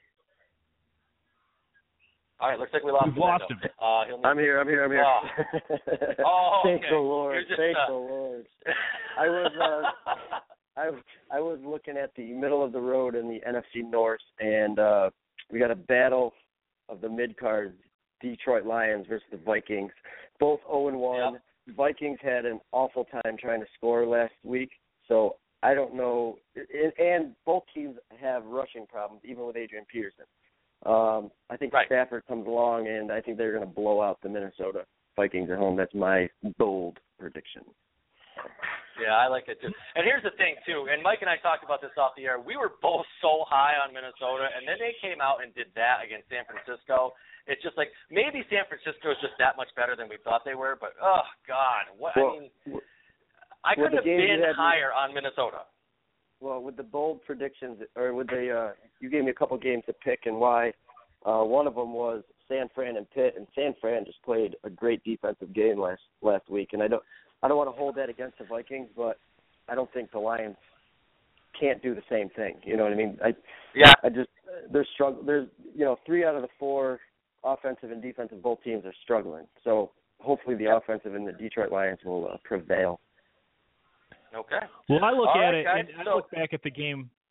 All right, looks like we lost We've him. lost him. Uh, he'll need... I'm here. I'm here. I'm here. Oh, oh okay. Thank the Lord. Just, Thank uh... the Lord. I was uh, I I was looking at the middle of the road in the N F C North, and uh, we got a battle of the mid card: Detroit Lions versus the Vikings. Both zero and one. Yep. Vikings had an awful time trying to score last week, so I don't know. And, and both teams have rushing problems, even with Adrian Peterson. Um, I think right. Stafford comes along, and I think they're going to blow out the Minnesota Vikings at home. That's my bold prediction. Yeah, I like it too. And here's the thing too, and Mike and I talked about this off the air. We were both so high on Minnesota, and then they came out and did that against San Francisco. It's just like maybe San Francisco is just that much better than we thought they were, but oh God, what well, I mean, I couldn't have been higher on Minnesota. Well, with the bold predictions, or with the, uh, you gave me a couple games to pick and why. Uh, one of them was San Fran and Pitt, and San Fran just played a great defensive game last last week. And I don't, I don't want to hold that against the Vikings, but I don't think the Lions can't do the same thing. You know what I mean? I, yeah. I just they're struggling. There's, you know, three out of the four offensive and defensive both teams are struggling. So hopefully the offensive and the Detroit Lions will uh, prevail. Okay. Well, I look All at right, it, guys, and I so, look back at the game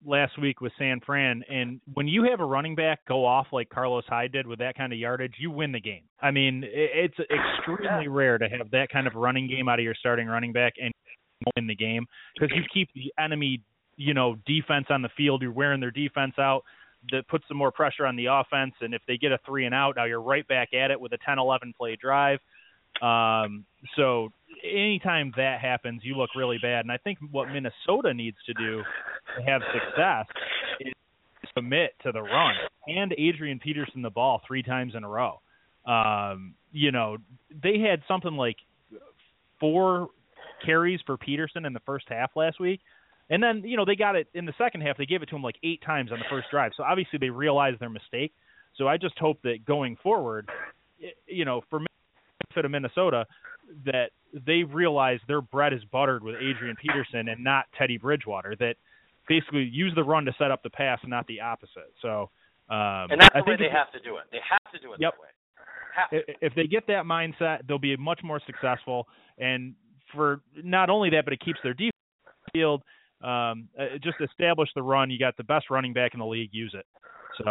last week with San Fran, and when you have a running back go off like Carlos Hyde did with that kind of yardage, you win the game. I mean, it's extremely rare to have that kind of running game out of your starting running back and win the game, because you keep the enemy, you know, defense on the field. You're wearing their defense out. That puts some more pressure on the offense, and if they get a three and out, now you're right back at it with a ten eleven play drive. Um, so anytime that happens, you look really bad. And I think what Minnesota needs to do to have success is commit to the run and Adrian Peterson the ball three times in a row. Um, you know, they had something like four carries for Peterson in the first half last week. And then, you know, they got it in the second half. They gave it to him like eight times on the first drive. So obviously they realized their mistake. So I just hope that going forward, you know, for benefit of Minnesota, that they realize their bread is buttered with Adrian Peterson and not Teddy Bridgewater, that basically use the run to set up the pass and not the opposite. So, um, and that's I the way think they have to do it. They have to do it yep. that way. Have to. If they get that mindset, they'll be much more successful. And for not only that, but it keeps their defense field. Um, uh, just establish the run. You got the best running back in the league. Use it. So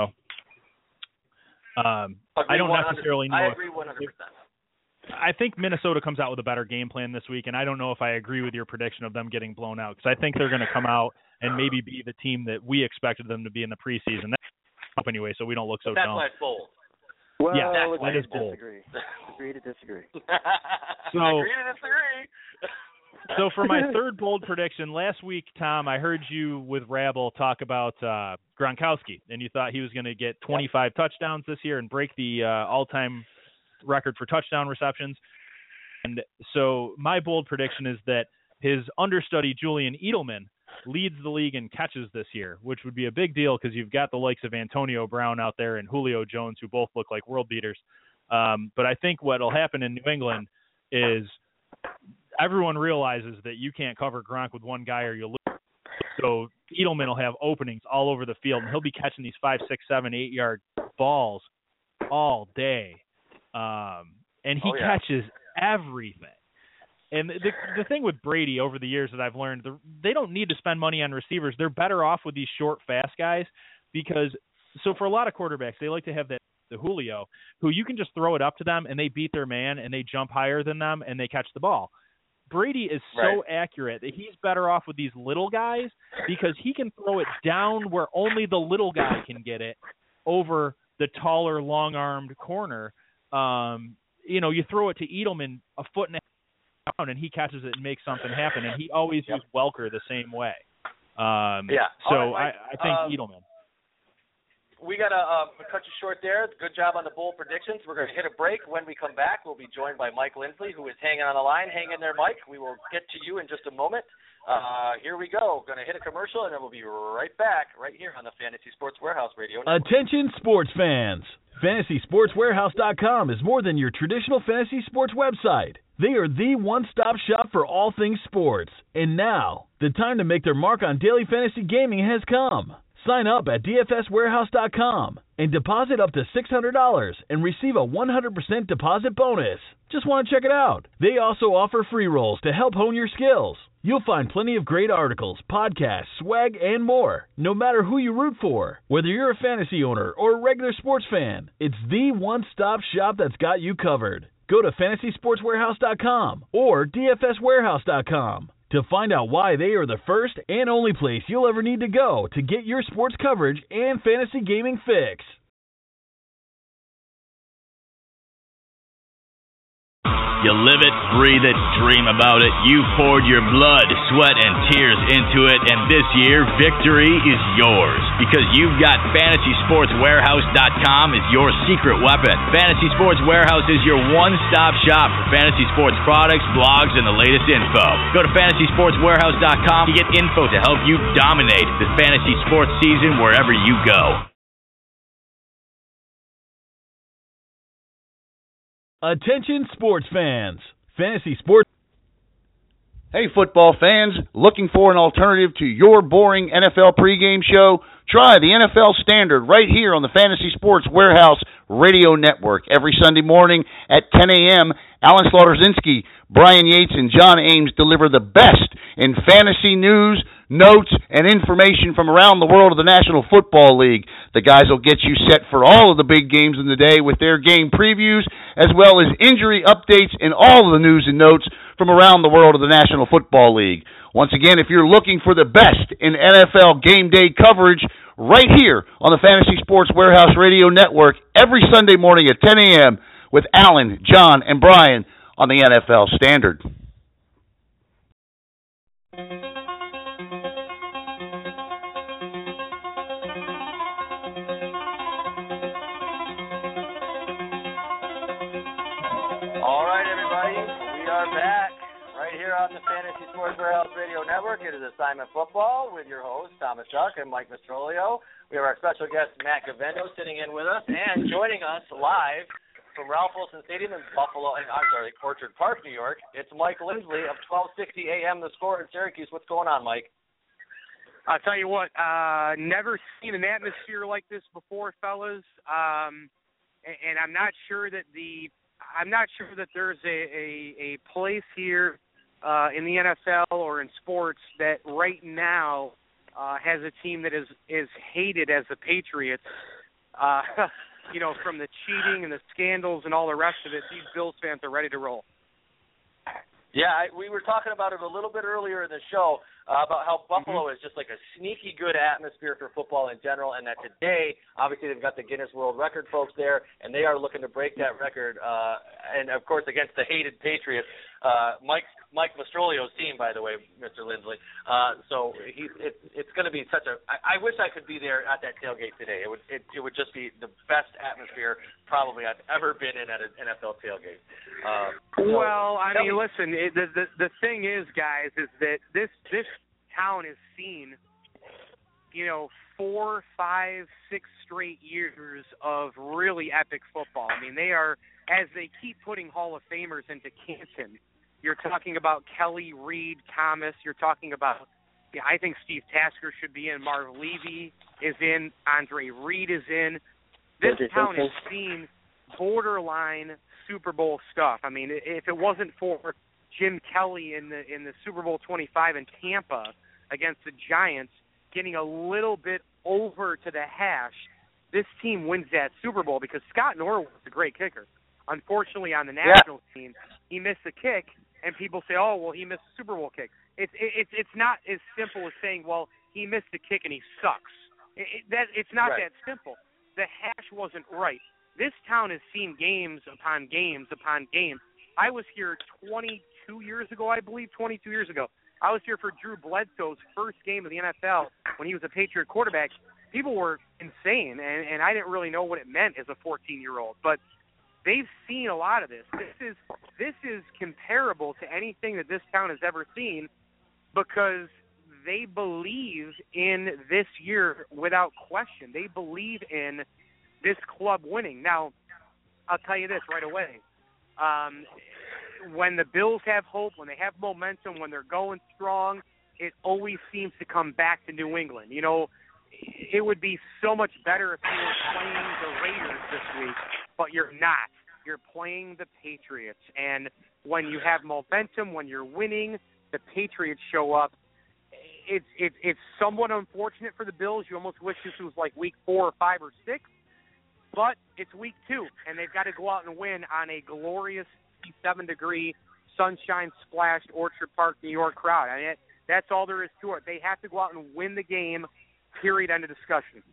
um, I don't necessarily know. I agree one hundred percent. I think Minnesota comes out with a better game plan this week, and I don't know if I agree with your prediction of them getting blown out, because I think they're going to come out and maybe be the team that we expected them to be in the preseason. That's up anyway, so we don't look so that's dumb. That's why it's bold. Well, yeah, that, that is bold. Disagree. Agree to disagree. So, agree to disagree. So for my third bold prediction, last week, Tom, I heard you with Rabble talk about uh, Gronkowski, and you thought he was going to get twenty-five yep. touchdowns this year and break the uh, all-time record for touchdown receptions. And so my bold prediction is that his understudy, Julian Edelman, leads the league in catches this year, which would be a big deal because you've got the likes of Antonio Brown out there and Julio Jones, who both look like world beaters. Um, but I think what will happen in New England is everyone realizes that you can't cover Gronk with one guy or you'll lose. So Edelman will have openings all over the field, and he'll be catching these five, six, seven, eight-yard balls all day. Um, and he oh, yeah. catches everything. And the the thing with Brady over the years that I've learned, they don't need to spend money on receivers. They're better off with these short, fast guys because – so for a lot of quarterbacks, they like to have that the Julio, who you can just throw it up to them, and they beat their man, and they jump higher than them, and they catch the ball. Brady is so right. accurate that he's better off with these little guys because he can throw it down where only the little guy can get it over the taller, long-armed corner. Um, you know, you throw it to Edelman a foot and a half down, and he catches it and makes something happen, and he always yep. used Welker the same way. Um, yeah. So right, I, I think um, Edelman. We got to uh, cut you short there. Good job on the bold predictions. We're going to hit a break. When we come back, we'll be joined by Mike Lindsley, who is hanging on the line. Hang in there, Mike. We will get to you in just a moment. Uh, here we go. Going to hit a commercial, and then we'll be right back right here on the Fantasy Sports Warehouse Radio Network. Attention sports fans. Fantasy Sports Warehouse dot com is more than your traditional fantasy sports website. They are the one-stop shop for all things sports. And now, the time to make their mark on daily fantasy gaming has come. Sign up at D F S Warehouse dot com and deposit up to six hundred dollars and receive a one hundred percent deposit bonus. Just want to check it out. They also offer free rolls to help hone your skills. You'll find plenty of great articles, podcasts, swag, and more, no matter who you root for. Whether you're a fantasy owner or a regular sports fan, it's the one-stop shop that's got you covered. Go to Fantasy Sports Warehouse dot com or D F S Warehouse dot com. to find out why they are the first and only place you'll ever need to go to get your sports coverage and fantasy gaming fix. You live it, breathe it, dream about it. You poured your blood, sweat, and tears into it, and this year, victory is yours. Because you've got Fantasy Sports Warehouse dot com as your secret weapon. Fantasy Sports Warehouse is your one-stop shop for fantasy sports products, blogs, and the latest info. Go to Fantasy Sports Warehouse dot com to get info to help you dominate the fantasy sports season wherever you go. Attention sports fans. Fantasy Sports. Hey, football fans, looking for an alternative to your boring N F L pregame show? Try the N F L Standard right here on the Fantasy Sports Warehouse Radio Network. Every Sunday morning at ten a.m., Alan Slaughterzinski, Brian Yates, and John Ames deliver the best in fantasy news, notes, and information from around the world of the National Football League. The guys will get you set for all of the big games in the day with their game previews, as well as injury updates and all of the news and notes from around the world of the National Football League. Once again, if you're looking for the best in N F L game day coverage, right here on the Fantasy Sports Warehouse Radio Network every Sunday morning at ten a.m. with Alan, John, and Brian on the N F L Standard. All right, everybody, we are back right here on the Fantasy Sports Warehouse Radio Network. It is Assignment Football with your hosts, Thomas Shuck and Mike Mastrolio. We have our special guest, Matt Gavendo, sitting in with us, and joining us live from Ralph Wilson Stadium in Buffalo, I'm sorry, Orchard Park, New York, it's Mike Lindsley of twelve sixty A M The Score in Syracuse. What's going on, Mike? I'll tell you what, uh, never seen an atmosphere like this before, fellas, um, and, and I'm not sure that the I'm not sure that there's a, a, a place here uh, in the N F L or in sports that right now uh, has a team that is, is hated as the Patriots. Uh, you know, from the cheating and the scandals and all the rest of it, these Bills fans are ready to roll. Yeah, I, we were talking about it a little bit earlier in the show uh, about how Buffalo mm-hmm. is just like a sneaky good atmosphere for football in general, and that today, obviously, they've got the Guinness World Record folks there, and they are looking to break that record, uh, and, of course, against the hated Patriots. Uh, Mike Mike Mastrolio's team, by the way, Mister Lindsley. Uh, so he, it, it's going to be such a. I, I wish I could be there at that tailgate today. It would it, it would just be the best atmosphere probably I've ever been in at an N F L tailgate. Uh, so, well, I mean, me. listen. It, the, the the thing is, guys, is that this this town has seen, you know, four, five, six straight years of really epic football. I mean, they are, as they keep putting Hall of Famers into Canton. You're talking about Kelly, Reed, Thomas. You're talking about, yeah, I think Steve Tasker should be in. Marv Levy is in. Andre Reed is in. This town has seen borderline Super Bowl stuff. I mean, if it wasn't for Jim Kelly in the in the Super Bowl twenty-five in Tampa against the Giants getting a little bit over to the hash, this team wins that Super Bowl because Scott Norwood was a great kicker. Unfortunately, on the national yeah. team, he missed a kick. And people say, "Oh, well, he missed a Super Bowl kick." It's it's it's not as simple as saying, "Well, he missed a kick and he sucks." It, it, that it's not right. that simple. The hash wasn't right. This town has seen games upon games upon games. I was here twenty-two years ago, I believe, twenty-two years ago. I was here for Drew Bledsoe's first game of the N F L when he was a Patriot quarterback. People were insane, and, and I didn't really know what it meant as a fourteen-year-old, but they've seen a lot of this. This is this is comparable to anything that this town has ever seen because they believe in this year without question. They believe in this club winning. Now, I'll tell you this right away. Um, when the Bills have hope, when they have momentum, when they're going strong, it always seems to come back to New England. You know, it would be so much better if you were playing the Raiders this week, but you're not. You're playing the Patriots. And when you have momentum, when you're winning, the Patriots show up. It's it's it's somewhat unfortunate for the Bills. You almost wish this was like week four or five or six, but it's week two, and they've got to go out and win on a glorious fifty-seven degree sunshine splashed Orchard Park, New York crowd. I mean, it, that's all there is to it. They have to go out and win the game. Period. End of discussion.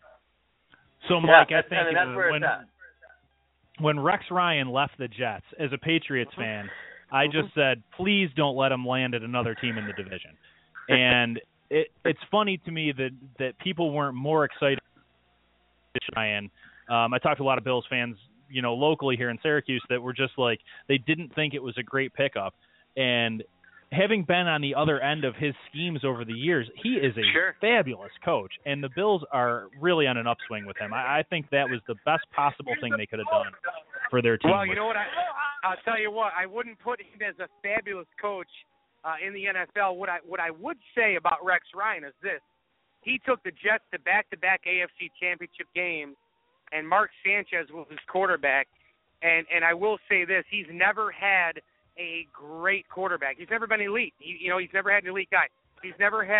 So, Mike, yeah, I think I mean, that's where when it's at. when Rex Ryan left the Jets as a Patriots fan, I just said, please don't let him land at another team in the division. And it, it's funny to me that, that people weren't more excited about Ryan. Um, I talked to a lot of Bills fans, you know, locally here in Syracuse that were just like, they didn't think it was a great pickup. And having been on the other end of his schemes over the years, he is a sure. fabulous coach, and the Bills are really on an upswing with him. I, I think that was the best possible thing they could have done for their team. Well, you know what? I, I'll tell you what. I wouldn't put him as a fabulous coach uh, in the N F L. What I what I would say about Rex Ryan is this: he took the Jets to back-to-back A F C Championship games, and Mark Sanchez was his quarterback. And and I will say this: he's never had a great quarterback. He's never been elite. He, you know, he's never had an elite guy. He's never had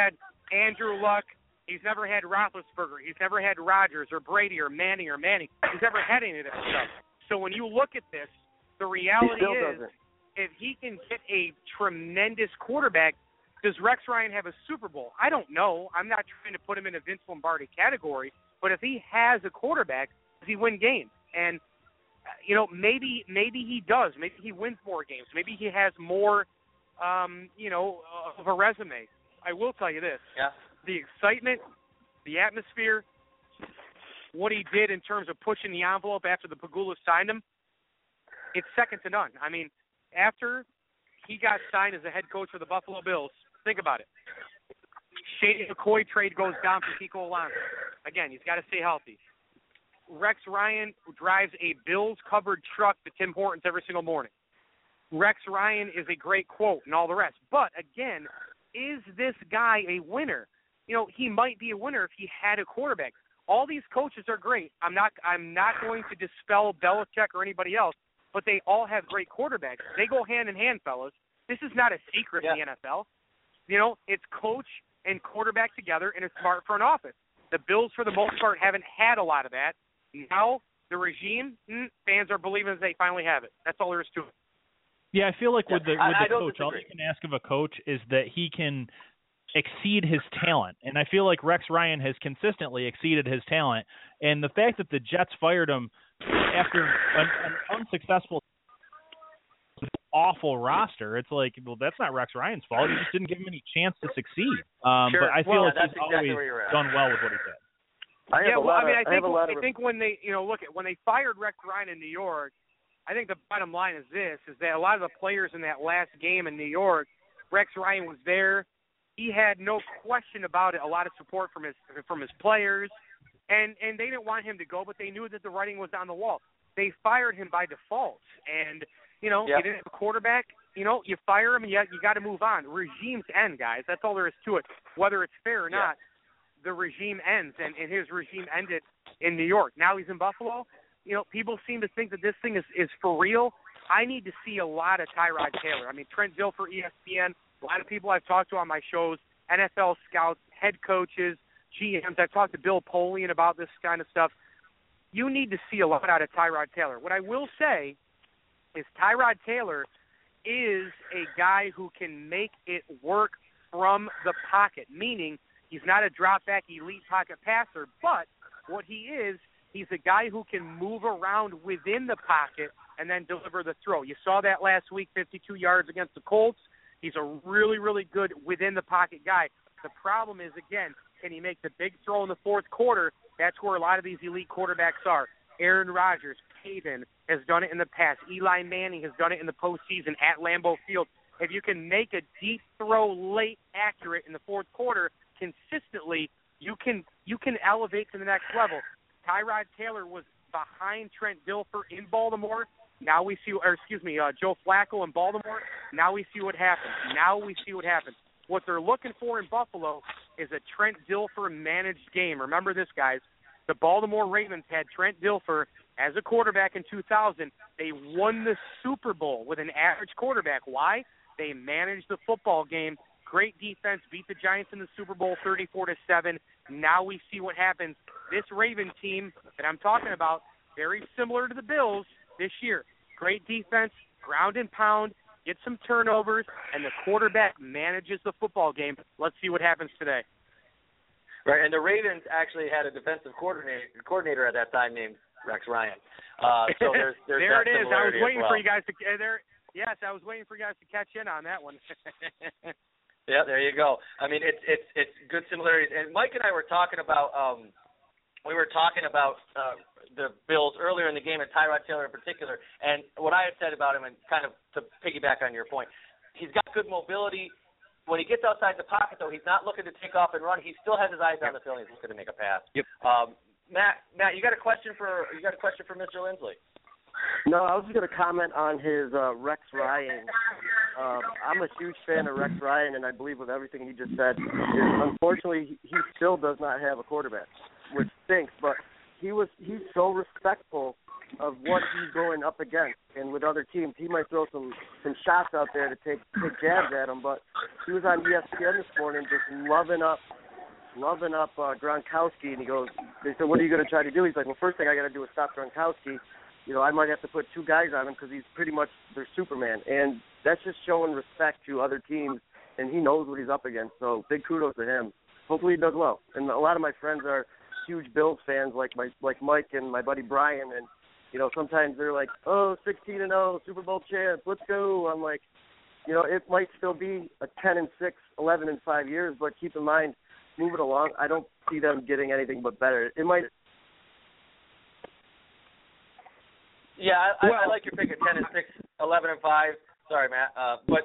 Andrew Luck. He's never had Roethlisberger. He's never had Rodgers or Brady or Manning or Manning. He's never had any of that stuff. So when you look at this, the reality is doesn't. if he can get a tremendous quarterback, does Rex Ryan have a Super Bowl? I don't know. I'm not trying to put him in a Vince Lombardi category, but if he has a quarterback, does he win games? And, you know, maybe maybe he does. Maybe he wins more games. Maybe he has more, um, you know, of a resume. I will tell you this. Yeah. The excitement, the atmosphere, what he did in terms of pushing the envelope after the Pegula signed him, it's second to none. I mean, after he got signed as the head coach for the Buffalo Bills, think about it. Shady McCoy trade goes down for Kiko Alonso. Again, he's got to stay healthy. Rex Ryan drives a Bills-covered truck to Tim Hortons every single morning. Rex Ryan is a great quote and all the rest. But, again, is this guy a winner? You know, he might be a winner if he had a quarterback. All these coaches are great. I'm not I'm not going to dispel Belichick or anybody else, but they all have great quarterbacks. They go hand in hand, fellas. This is not a secret yeah. in the N F L. You know, it's coach and quarterback together in a smart front office. The Bills, for the most part, haven't had a lot of that. Now, the regime, mm, fans are believing that they finally have it. That's all there is to it. Yeah, I feel like with the with I, the I coach, all you can ask of a coach is that he can exceed his talent. And I feel like Rex Ryan has consistently exceeded his talent. And the fact that the Jets fired him after an, an unsuccessful, awful roster, it's like, well, that's not Rex Ryan's fault. He just didn't give him any chance to succeed. Um, sure. But I feel well, like he's exactly always done well with what he said. I yeah, well, I mean, I think I, I think when they, you know, look at when they fired Rex Ryan in New York, I think the bottom line is this: is that a lot of the players in that last game in New York, Rex Ryan was there. He had no question about it. A lot of support from his from his players, and and they didn't want him to go, but they knew that the writing was on the wall. They fired him by default, and you know, yep. you didn't have a quarterback. You know, you fire him, and you you got to move on. Regimes end, guys. That's all there is to it. Whether it's fair or yeah. not, the regime ends, and, and his regime ended in New York. Now he's in Buffalo. You know, people seem to think that this thing is, is for real. I need to see a lot of Tyrod Taylor. I mean, Trent Dilfer, E S P N, a lot of people I've talked to on my shows, N F L scouts, head coaches, G Ms. I've talked to Bill Polian about this kind of stuff. You need to see a lot out of Tyrod Taylor. What I will say is Tyrod Taylor is a guy who can make it work from the pocket, meaning he's not a drop-back elite pocket passer, but what he is, he's a guy who can move around within the pocket and then deliver the throw. You saw that last week, fifty-two yards against the Colts. He's a really, really good within-the-pocket guy. The problem is, again, can he make the big throw in the fourth quarter? That's where a lot of these elite quarterbacks are. Aaron Rodgers, Peyton has done it in the past. Eli Manning has done it in the postseason at Lambeau Field. If you can make a deep throw late accurate in the fourth quarter consistently, you can you can elevate to the next level. Tyrod Taylor was behind Trent Dilfer in Baltimore. Now we see, or excuse me, uh, Joe Flacco in Baltimore. Now we see what happens. Now we see what happens. What they're looking for in Buffalo is a Trent Dilfer managed game. Remember this, guys. The Baltimore Ravens had Trent Dilfer as a quarterback in two thousand. They won the Super Bowl with an average quarterback. Why? They managed the football game. Great defense, beat the Giants in the Super Bowl thirty-four to seven. Now we see what happens. This Raven team that I'm talking about, very similar to the Bills this year. Great defense, ground and pound, get some turnovers, and the quarterback manages the football game. Let's see what happens today. Right, and the Ravens actually had a defensive coordinator coordinator at that time named Rex Ryan. Uh, so there's, there's there that it is. I was waiting well. for you guys to uh, there. Yes, I was waiting for you guys to catch in on that one. Yeah, there you go. I mean, it's it's it's good similarities. And Mike and I were talking about um, we were talking about uh, the Bills earlier in the game, and Tyrod Taylor in particular. And what I had said about him, and kind of to piggyback on your point, he's got good mobility. When he gets outside the pocket, though, he's not looking to take off and run. He still has his eyes on the field. He's looking to make a pass. Yep. Um, Matt, Matt, you got a question for you got a question for Mister Lindsley? No, I was just going to comment on his uh, Rex Ryan. Um, I'm a huge fan of Rex Ryan, and I believe with everything he just said. Unfortunately, he still does not have a quarterback, which stinks. But he was he's so respectful of what he's going up against, and with other teams, he might throw some, some shots out there to take take jabs at him. But he was on E S P N this morning, just loving up loving up uh, Gronkowski, and he goes, they said, what are you going to try to do? He's like, well, first thing I got to do is stop Gronkowski. You know, I might have to put two guys on him because he's pretty much their Superman. And that's just showing respect to other teams, and he knows what he's up against. So big kudos to him. Hopefully he does well. And a lot of my friends are huge Bills fans, like my like Mike and my buddy Brian. And, you know, sometimes they're like, oh, sixteen and oh, Super Bowl champs, let's go. I'm like, you know, it might still be a ten and six, eleven and five years, but keep in mind, move it along. I don't see them getting anything but better. It might. Yeah, I, well, I, I like your pick at ten and six, eleven and five. Sorry, Matt, uh, but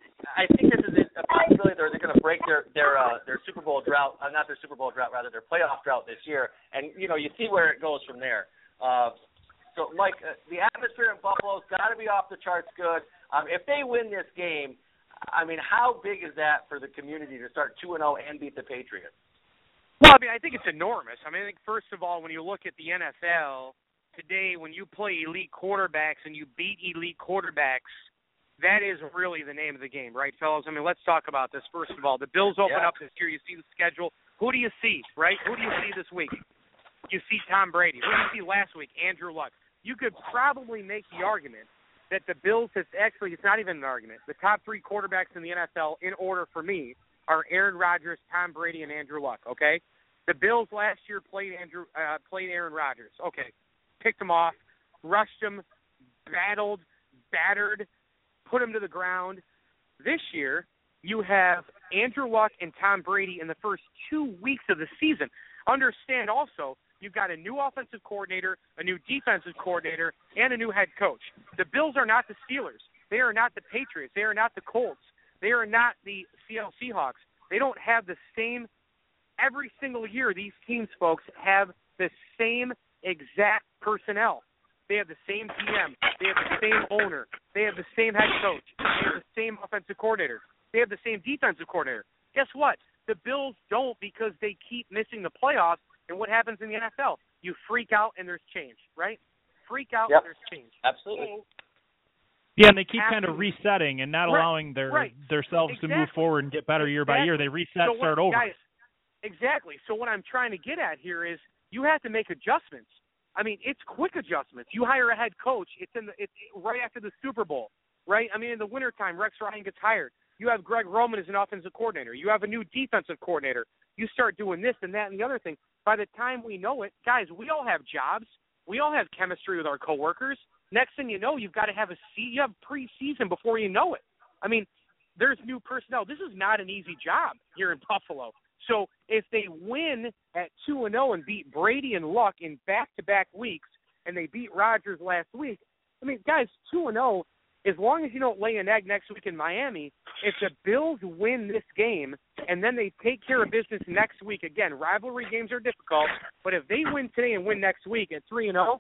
I think this is a possibility that they're going to break their their uh, their Super Bowl drought, uh, not their Super Bowl drought, rather their playoff drought this year. And you know, you see where it goes from there. Uh, so, Mike, uh, the atmosphere in Buffalo's got to be off the charts good. Um, if they win this game, I mean, how big is that for the community to start two and zero and beat the Patriots? Well, I mean, I think it's enormous. I mean, I think first of all, when you look at the N F L today, when you play elite quarterbacks and you beat elite quarterbacks, that is really the name of the game, right, fellas? I mean, let's talk about this. First of all, the Bills open yeah. up this year. You see the schedule. Who do you see, right? Who do you see this week? You see Tom Brady. Who do you see last week? Andrew Luck. You could probably make the argument that the Bills have actually, it's not even an argument. The top three quarterbacks in the N F L, in order for me, are Aaron Rodgers, Tom Brady, and Andrew Luck, okay? The Bills last year played Andrew, uh, played Aaron Rodgers. Okay. Picked him off, rushed him, battled, battered, put him to the ground. This year, you have Andrew Luck and Tom Brady in the first two weeks of the season. Understand also, you've got a new offensive coordinator, a new defensive coordinator, and a new head coach. The Bills are not the Steelers. They are not the Patriots. They are not the Colts. They are not the Seattle Seahawks. They don't have the same – every single year these teams, folks, have the same exact personnel. They have the same G M. They have the same owner. They have the same head coach. They have the same offensive coordinator. They have the same defensive coordinator. Guess what? The Bills don't, because they keep missing the playoffs. And what happens in the N F L? You freak out and there's change, right? Freak out yep. and there's change. Absolutely. Yeah, and they keep kind of resetting and not right. allowing their right. themselves exactly. to move forward and get better year exactly. by year. They reset, so start what, over. Guys, exactly. So what I'm trying to get at here is you have to make adjustments. I mean, it's quick adjustments. You hire a head coach. It's in the it's right after the Super Bowl, right? I mean, in the wintertime, Rex Ryan gets hired. You have Greg Roman as an offensive coordinator. You have a new defensive coordinator. You start doing this and that and the other thing. By the time we know it, guys, we all have jobs. We all have chemistry with our coworkers. Next thing you know, you've got to have a se- you have preseason before you know it. I mean, there's new personnel. This is not an easy job here in Buffalo. So if they win at two and oh and beat Brady and Luck in back-to-back weeks, and they beat Rodgers last week, I mean, guys, two and oh, as long as you don't lay an egg next week in Miami, if the Bills win this game and then they take care of business next week, again, rivalry games are difficult, but if they win today and win next week at three and oh,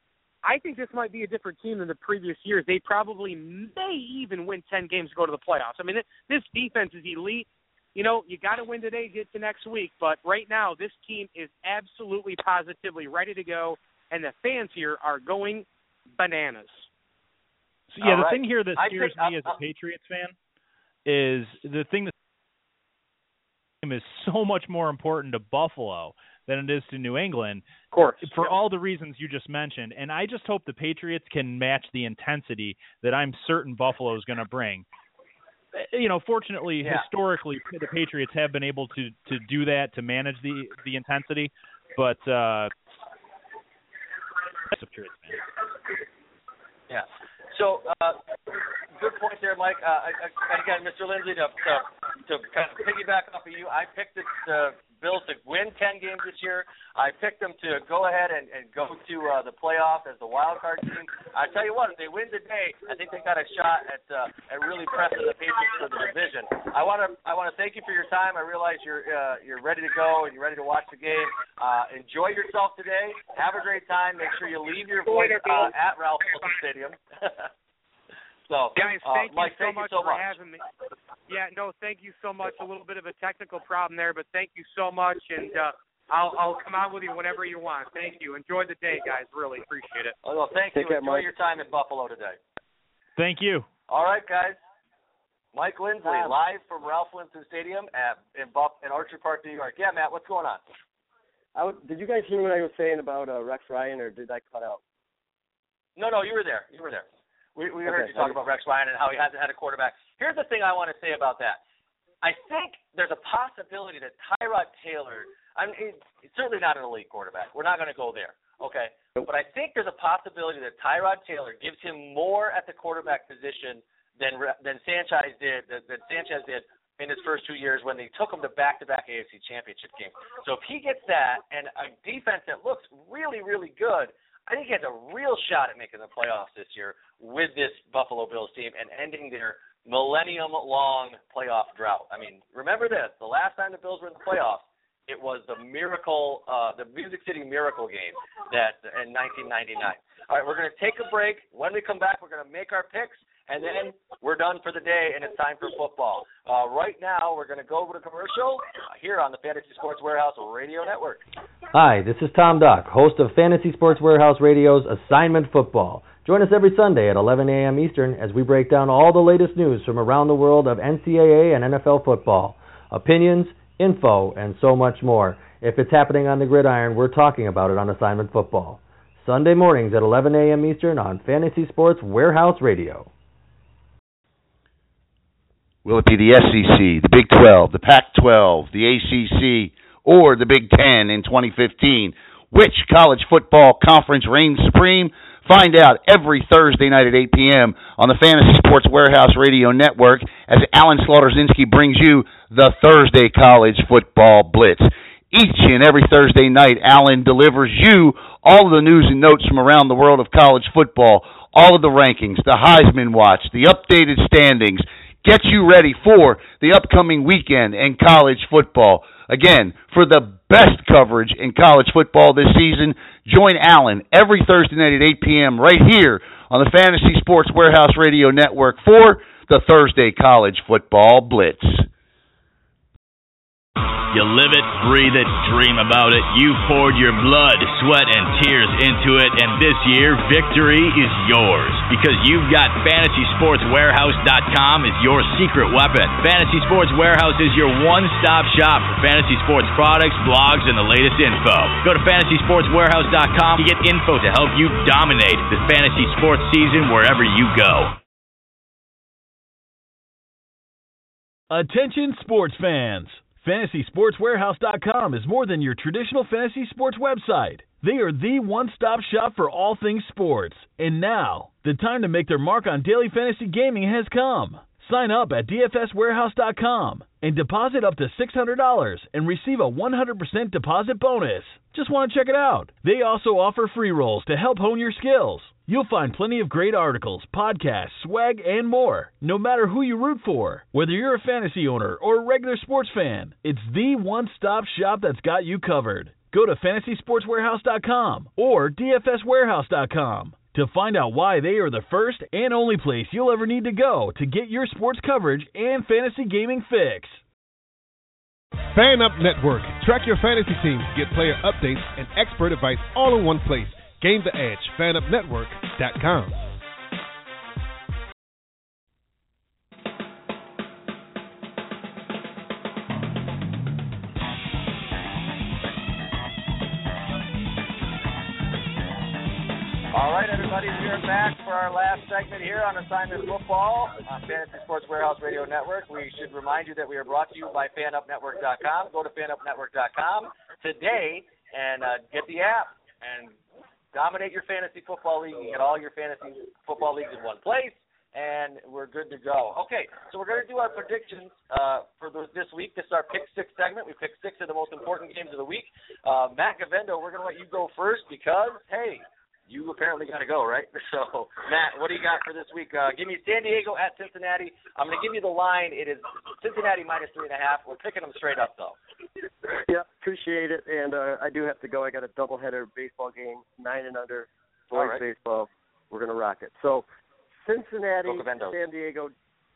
I think this might be a different team than the previous years. They probably may even win ten games to go to the playoffs. I mean, this defense is elite. You know, you got to win today, get to next week. But right now, this team is absolutely positively ready to go, and the fans here are going bananas. So, yeah, All the right. thing here that I scares think, me uh, as a Patriots fan is the thing that is so much more important to Buffalo than it is to New England. Of course. For yeah. all the reasons you just mentioned. And I just hope the Patriots can match the intensity that I'm certain Buffalo is going to bring. You know, fortunately, yeah. historically, the Patriots have been able to, to do that, to manage the, the intensity. But, uh, Patriots, man. Yeah. So, uh, good point there, Mike. Uh, and again, Mister Lindsay, to, to to kind of piggyback off of you, I picked the uh, Bills to win ten games this year. I picked them to go ahead and, and go to uh, the playoff as the wild card team. I tell you what, if they win today, I think they got a shot at uh, at really pressing the Patriots for the division. I want to I want to thank you for your time. I realize you're uh, you're ready to go and you're ready to watch the game. Uh, enjoy yourself today. Have a great time. Make sure you leave your voice uh, at Ralph Wilson Stadium. So, guys, thank uh, Mike, you so thank much you so for much. having me. Yeah, no, thank you so much. A little bit of a technical problem there, but thank you so much, and uh, I'll I'll come out with you whenever you want. Thank you. Enjoy the day, guys. Really appreciate it. Oh, well, thank Take you. care, Enjoy Mike. your time in Buffalo today. Thank you. All right, guys. Mike Lindsley, Tom. live from Ralph Winston Stadium at in, Buff, in Orchard Park, New York. Yeah, Matt, what's going on? I w- did you guys hear what I was saying about uh, Rex Ryan, or did I cut out? No, no, you were there. You were there. We, we heard Okay, you talk okay. about Rex Ryan and how he hasn't had a quarterback. Here's the thing I want to say about that. I think there's a possibility that Tyrod Taylor, I mean, he's certainly not an elite quarterback. We're not going to go there, okay? But I think there's a possibility that Tyrod Taylor gives him more at the quarterback position than than Sanchez did, that, that Sanchez did in his first two years when they took him to back-to-back A F C championship games. So if he gets that and a defense that looks really, really good, I think he has a real shot at making the playoffs this year with this Buffalo Bills team and ending their millennium-long playoff drought. I mean, remember this. The last time the Bills were in the playoffs, it was the miracle, uh, the Music City Miracle game that in nineteen ninety-nine. All right, we're going to take a break. When we come back, we're going to make our picks, and then we're done for the day, and it's time for football. Uh, right now, we're going to go over to commercial uh, here on the Fantasy Sports Warehouse Radio Network. Hi, this is Tom Duck, host of Fantasy Sports Warehouse Radio's Assignment Football. Join us every Sunday at eleven a.m. Eastern as we break down all the latest news from around the world of N C double A and N F L football. Opinions, info, and so much more. If it's happening on the gridiron, we're talking about it on Assignment Football. Sunday mornings at eleven a.m. Eastern on Fantasy Sports Warehouse Radio. Will it be the S E C, the Big twelve, the Pac twelve, the A C C, or the Big ten in twenty fifteen? Which college football conference reigns supreme? Find out every Thursday night at eight p.m. on the Fantasy Sports Warehouse Radio Network as Alan Slaughterzinski brings you the Thursday College Football Blitz. Each and every Thursday night, Alan delivers you all of the news and notes from around the world of college football, all of the rankings, the Heisman Watch, the updated standings, get you ready for the upcoming weekend in college football. Again, for the best coverage in college football this season, join Alan every Thursday night at eight p.m. right here on the Fantasy Sports Warehouse Radio Network for the Thursday College Football Blitz. You live it, breathe it, dream about it. You poured your blood, sweat, and tears into it, and this year, victory is yours. Because you've got Fantasy Sports Warehouse dot com is your secret weapon. Fantasy Sports Warehouse is your one-stop shop for fantasy sports products, blogs, and the latest info. Go to Fantasy Sports Warehouse dot com to get info to help you dominate the fantasy sports season wherever you go. Attention sports fans! Fantasy Sports Warehouse dot com is more than your traditional fantasy sports website. They are the one-stop shop for all things sports. And now, the time to make their mark on daily fantasy gaming has come. Sign up at D F S Warehouse dot com and deposit up to six hundred dollars and receive a one hundred percent deposit bonus. Just want to check it out. They also offer free rolls to help hone your skills. You'll find plenty of great articles, podcasts, swag, and more, no matter who you root for. Whether you're a fantasy owner or a regular sports fan, it's the one-stop shop that's got you covered. Go to Fantasy Sports Warehouse dot com or D F S Warehouse dot com to find out why they are the first and only place you'll ever need to go to get your sports coverage and fantasy gaming fix. Fan Up Network. Track your fantasy teams, get player updates, and expert advice all in one place. Gain the edge. Fan Up Network dot com. All right, everybody, we are back for our last segment here on Assignment Football on Fantasy Sports Warehouse Radio Network. We should remind you that we are brought to you by Fan Up Network dot com. Go to Fan Up Network dot com today and uh, get the app and dominate your fantasy football league. You get all your fantasy football leagues in one place, and we're good to go. Okay, so we're going to do our predictions uh, for the, this week. This is our Pick Six segment. We picked six of the most important games of the week. Uh, Matt Gavendo, we're going to let you go first because, hey, you apparently got to go, right? So, Matt, what do you got for this week? Uh, give me San Diego at Cincinnati. I'm going to give you the line. It is Cincinnati minus three and a half. We're picking them straight up, though. Yeah, appreciate it. And uh, I do have to go. I got a doubleheader baseball game, nine and under, boys right. baseball. We're going to rock it. So, Cincinnati, Go Cavendos. San Diego,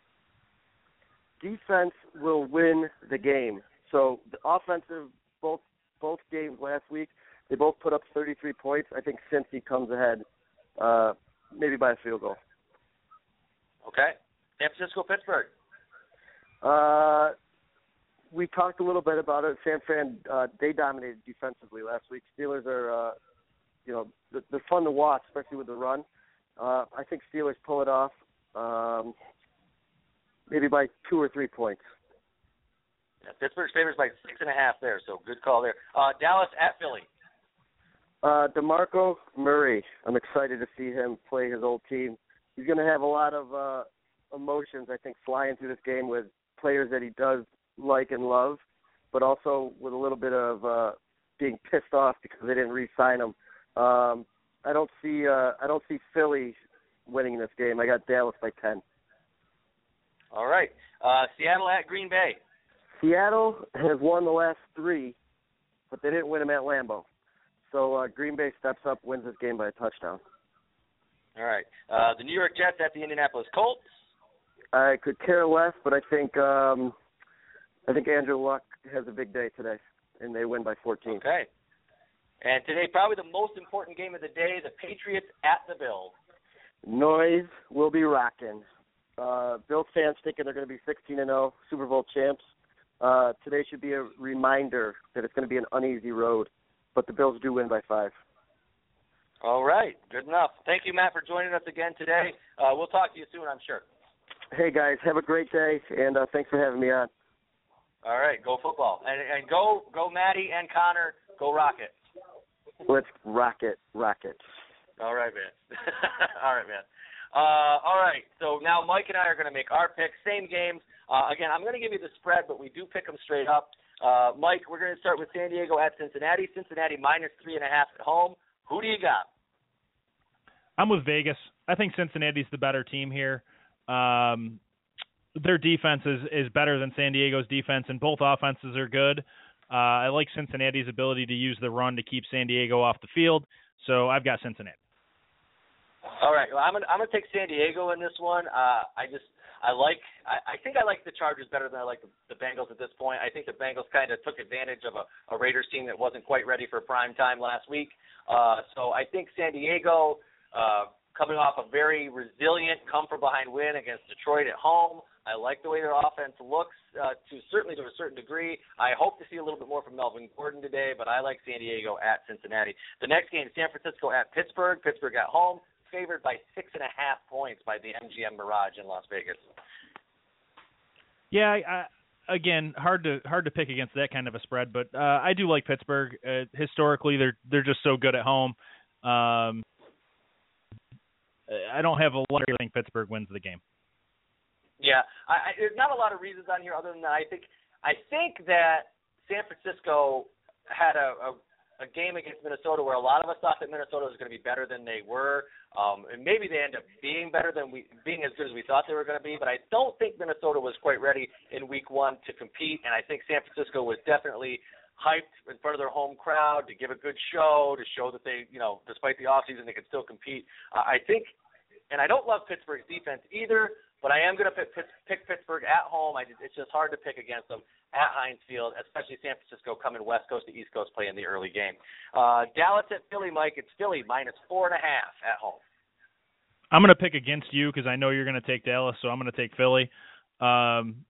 defense will win the game. So, the offensive, both both games last week, they both put up thirty-three points. I think Cincy comes ahead, uh, maybe by a field goal. Okay. San Francisco, Pittsburgh. Uh, we talked a little bit about it. San Fran, uh, they dominated defensively last week. Steelers are, uh, you know, they're fun to watch, especially with the run. Uh, I think Steelers pull it off, um, maybe by two or three points. Yeah, Pittsburgh's favors by six and a half there, so good call there. Uh, Dallas at Philly. Uh, DeMarco Murray. I'm excited to see him play his old team. He's going to have a lot of uh, emotions, I think, flying through this game with players that he does like and love, but also with a little bit of uh, being pissed off because they didn't re-sign him. Um, I don't see uh, I don't see Philly winning this game. I got Dallas by ten. All right. Uh, Seattle at Green Bay. Seattle has won the last three, but they didn't win them at Lambeau. So uh, Green Bay steps up, wins this game by a touchdown. All right. Uh, the New York Jets at the Indianapolis Colts. I could care less, but I think um, I think Andrew Luck has a big day today, and they win by fourteen. Okay. And today, probably the most important game of the day, the Patriots at the Bills. Noise will be rocking. Uh, Bills fans thinking they're going to be sixteen and oh, Super Bowl champs. Uh, today should be a reminder that it's going to be an uneasy road, but the Bills do win by five. All right. Good enough. Thank you, Matt, for joining us again today. Uh, we'll talk to you soon, I'm sure. Hey, guys, have a great day, and uh, thanks for having me on. All right, go football. And, and go, go Maddie and Connor, go Rocket. Let's rock it, rock it. All right, man. all right, man. Uh, all right, so now Mike and I are going to make our picks. Same games. Uh, again, I'm going to give you the spread, but we do pick them straight up. Uh, Mike, we're going to start with San Diego at Cincinnati. Cincinnati minus three and a half at home. Who do you got? I'm with Vegas. I think Cincinnati's the better team here. Um, their defense is, is better than San Diego's defense, and both offenses are good. Uh, I like Cincinnati's ability to use the run to keep San Diego off the field, so I've got Cincinnati. All right, well, I'm gonna I'm gonna take San Diego in this one. Uh, I just I like I, I think I like the Chargers better than I like the, the Bengals at this point. I think the Bengals kind of took advantage of a, a Raiders team that wasn't quite ready for prime time last week. Uh, so I think San Diego, uh, coming off a very resilient, come from behind win against Detroit at home. I like the way their offense looks, uh, to certainly to a certain degree. I hope to see a little bit more from Melvin Gordon today, but I like San Diego at Cincinnati. The next game, San Francisco at Pittsburgh. Pittsburgh at home, favored by six and a half points by the M G M Mirage in Las Vegas. Yeah, I, I, again, hard to hard to pick against that kind of a spread, but uh, I do like Pittsburgh. Uh, historically, they're they're just so good at home. Um, I don't have a lot of think Pittsburgh wins the game. Yeah, I, I, there's not a lot of reasons on here other than that. I think I think that San Francisco had a, a, a game against Minnesota where a lot of us thought that Minnesota was going to be better than they were, um, and maybe they end up being better than we being as good as we thought they were going to be. But I don't think Minnesota was quite ready in Week One to compete, and I think San Francisco was definitely hyped in front of their home crowd to give a good show, to show that they, you know, despite the offseason, they could still compete. Uh, I think, and I don't love Pittsburgh's defense either. But I am going to pick, pick Pittsburgh at home. I, it's just hard to pick against them at Heinz Field, especially San Francisco coming West Coast to East Coast play in the early game. Uh, Dallas at Philly, Mike. It's Philly minus four and a half at home. I'm going to pick against you because I know you're going to take Dallas, so I'm going to take Philly. Um,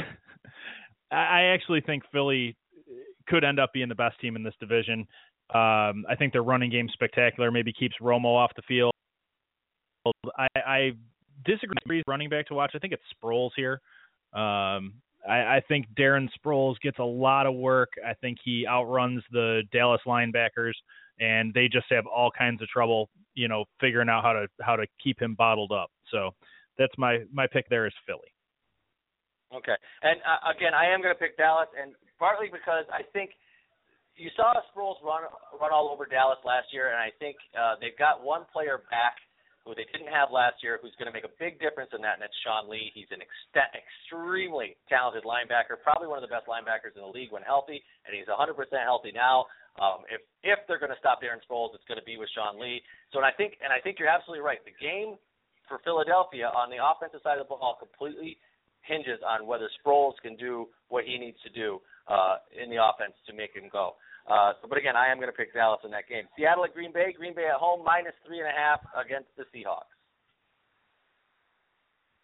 I actually think Philly could end up being the best team in this division. Um, I think their running game spectacular. Maybe keeps Romo off the field. I, I disagree with running back to watch. I think it's Sproles here. Um, I, I think Darren Sproles gets a lot of work. I think he outruns the Dallas linebackers, and they just have all kinds of trouble, you know, figuring out how to how to keep him bottled up. So that's my my pick there is Philly. Okay, and uh, again, I am going to pick Dallas, and partly because I think you saw Sproles run run all over Dallas last year, and I think uh, they've got one player back who they didn't have last year, who's going to make a big difference in that, and that's Sean Lee. He's an ex- extremely talented linebacker, probably one of the best linebackers in the league when healthy, and he's one hundred percent healthy now. Um, if if they're going to stop Darren Sproles, it's going to be with Sean Lee. So, and I think, and I think you're absolutely right. The game for Philadelphia on the offensive side of the ball completely hinges on whether Sproles can do what he needs to do uh, in the offense to make him go. Uh, so, but again, I am going to pick Dallas in that game. Seattle at Green Bay. Green Bay at home, minus three and a half against the Seahawks.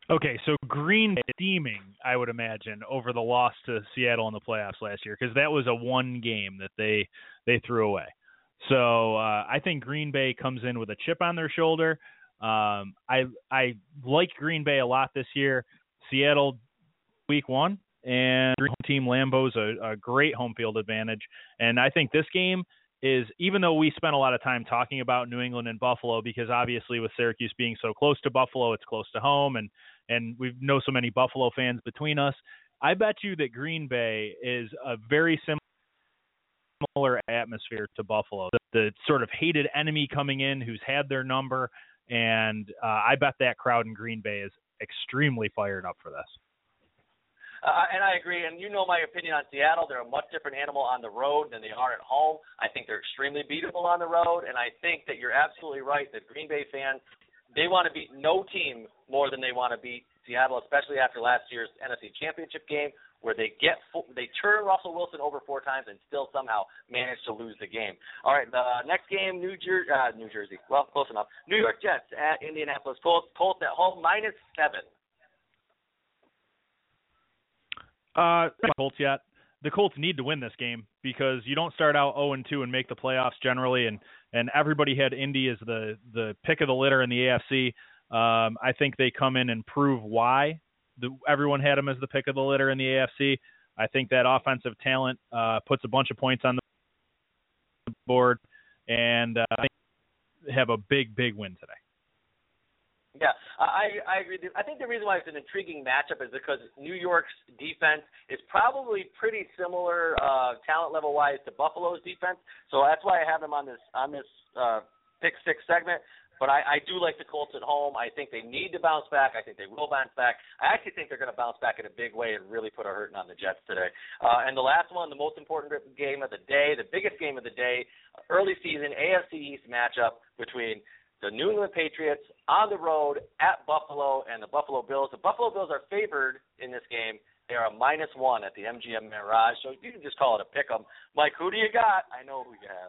Okay, so Green Bay steaming, I would imagine, over the loss to Seattle in the playoffs last year, because that was a one game that they they threw away. So uh, I think Green Bay comes in with a chip on their shoulder. Um, I I like Green Bay a lot this year. Seattle week one, and team Lambeau's a, a great home field advantage. And I think this game is, even though we spent a lot of time talking about New England and Buffalo, because obviously with Syracuse being so close to Buffalo, it's close to home, and and we know so many Buffalo fans between us, I bet you that Green Bay is a very similar atmosphere to Buffalo. The, the sort of hated enemy coming in who's had their number, and uh, I bet that crowd in Green Bay is extremely fired up for this. Uh, and I agree. And you know my opinion on Seattle. They're a much different animal on the road than they are at home. I think they're extremely beatable on the road. And I think that you're absolutely right that Green Bay fans, they want to beat no team more than they want to beat Seattle, especially after last year's N F C Championship game, where they get they turn Russell Wilson over four times and still somehow manage to lose the game. All right, the next game, New Jersey, uh, New Jersey. Well, close enough. New York Jets at Indianapolis Colts. Colts at home, minus seven. Uh, Colts yet. The Colts need to win this game because you don't start out oh and two and make the playoffs generally, and, and everybody had Indy as the, the pick of the litter in the A F C. Um, I think they come in and prove why the, everyone had them as the pick of the litter in the A F C. I think that offensive talent uh, puts a bunch of points on the board, and uh, they have a big, big win today. Yeah, I I agree. I think the reason why it's an intriguing matchup is because New York's defense is probably pretty similar uh, talent level wise to Buffalo's defense. So that's why I have them on this on this uh, pick six segment. But I, I do like the Colts at home. I think they need to bounce back. I think they will bounce back. I actually think they're going to bounce back in a big way and really put a hurting on the Jets today. Uh, and the last one, the most important game of the day, the biggest game of the day, early season A F C East matchup between the New England Patriots on the road at Buffalo and the Buffalo Bills. The Buffalo Bills are favored in this game. They are a minus one at the M G M Mirage, so you can just call it a pick 'em. Mike, who do you got? I know who you have.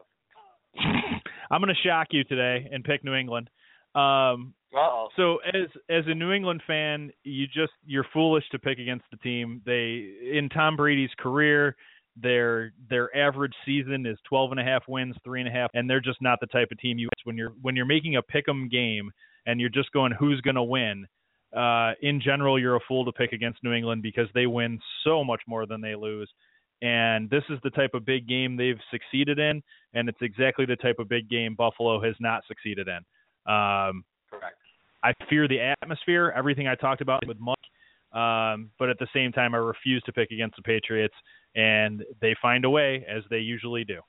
I'm going to shock you today and pick New England. Um, Uh-oh. So as as a New England fan, you just you're foolish to pick against the team. They in Tom Brady's career, Their their average season is twelve and a half wins, three and a half, and they're just not the type of team you when you're when you're making a pick'em game and you're just going who's going to win. Uh, in general, you're a fool to pick against New England because they win so much more than they lose. And this is the type of big game they've succeeded in, and it's exactly the type of big game Buffalo has not succeeded in. Um, Correct. I fear the atmosphere, everything I talked about with Mike, um, but at the same time, I refuse to pick against the Patriots. And they find a way, as they usually do.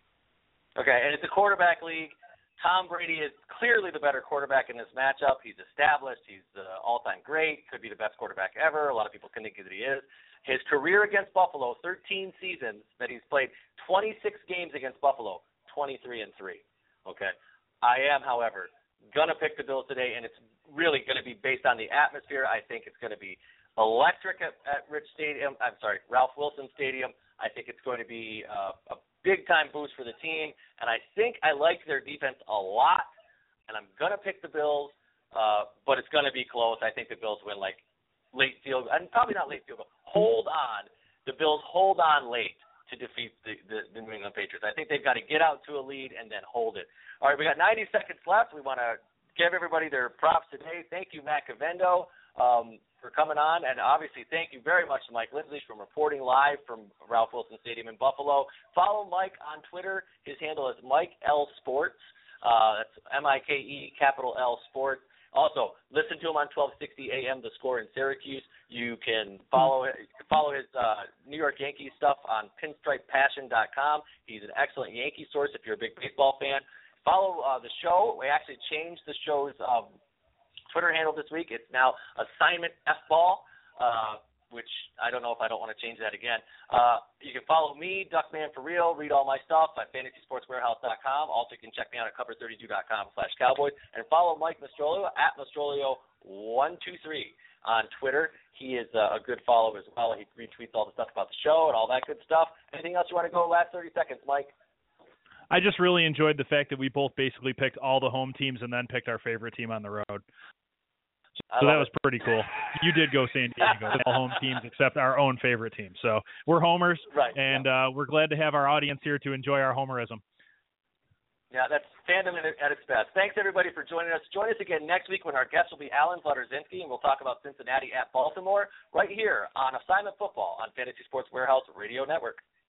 Okay, and it's a quarterback league. Tom Brady is clearly the better quarterback in this matchup. He's established. He's the all-time great. Could be the best quarterback ever. A lot of people can think that he is. His career against Buffalo, thirteen seasons that he's played, twenty-six games against Buffalo, twenty-three and three. Okay. I am, however, going to pick the Bills today, and it's really going to be based on the atmosphere. I think it's going to be electric at, at Rich Stadium. I'm sorry, Ralph Wilson Stadium. I think it's going to be uh, a big-time boost for the team, and I think I like their defense a lot, and I'm going to pick the Bills, uh, but it's going to be close. I think the Bills win like late field, and probably not late field goal. Hold on. The Bills hold on late to defeat the, the, the New England Patriots. I think they've got to get out to a lead and then hold it. All right, we got ninety seconds left. We want to give everybody their props today. Thank you, Matt Cavendo. Um, for coming on, and obviously thank you very much to Mike Lindsley from reporting live from Ralph Wilson Stadium in Buffalo. Follow Mike on Twitter. His handle is Mike L Sports. Uh, that's M I K E capital L Sports. Also, listen to him on twelve sixty A M The Score in Syracuse. You can follow you can follow his uh, New York Yankees stuff on pinstripe passion dot com. He's an excellent Yankee source if you're a big baseball fan. Follow uh, the show. We actually changed the show's uh, Twitter handle this week. It's now Assignment F-Ball, uh, which I don't know if I don't want to change that again. Uh, you can follow me, Duckman for real, read all my stuff at fantasy sports warehouse dot com. Also, you can check me out at cover thirty-two dot com slash cowboys. And follow Mike Mastrolio at Mastrolio one two three on Twitter. He is uh, a good follow as well. He retweets all the stuff about the show and all that good stuff. Anything else you want to go last thirty seconds, Mike? I just really enjoyed the fact that we both basically picked all the home teams and then picked our favorite team on the road. So that was pretty cool. You did go San Diego. All home teams except our own favorite team. So we're homers, right, and yeah. uh, we're glad to have our audience here to enjoy our homerism. Yeah, that's fandom at its best. Thanks, everybody, for joining us. Join us again next week when our guest will be Alan Zlotowski, and we'll talk about Cincinnati at Baltimore right here on Assignment Football on Fantasy Sports Warehouse Radio Network.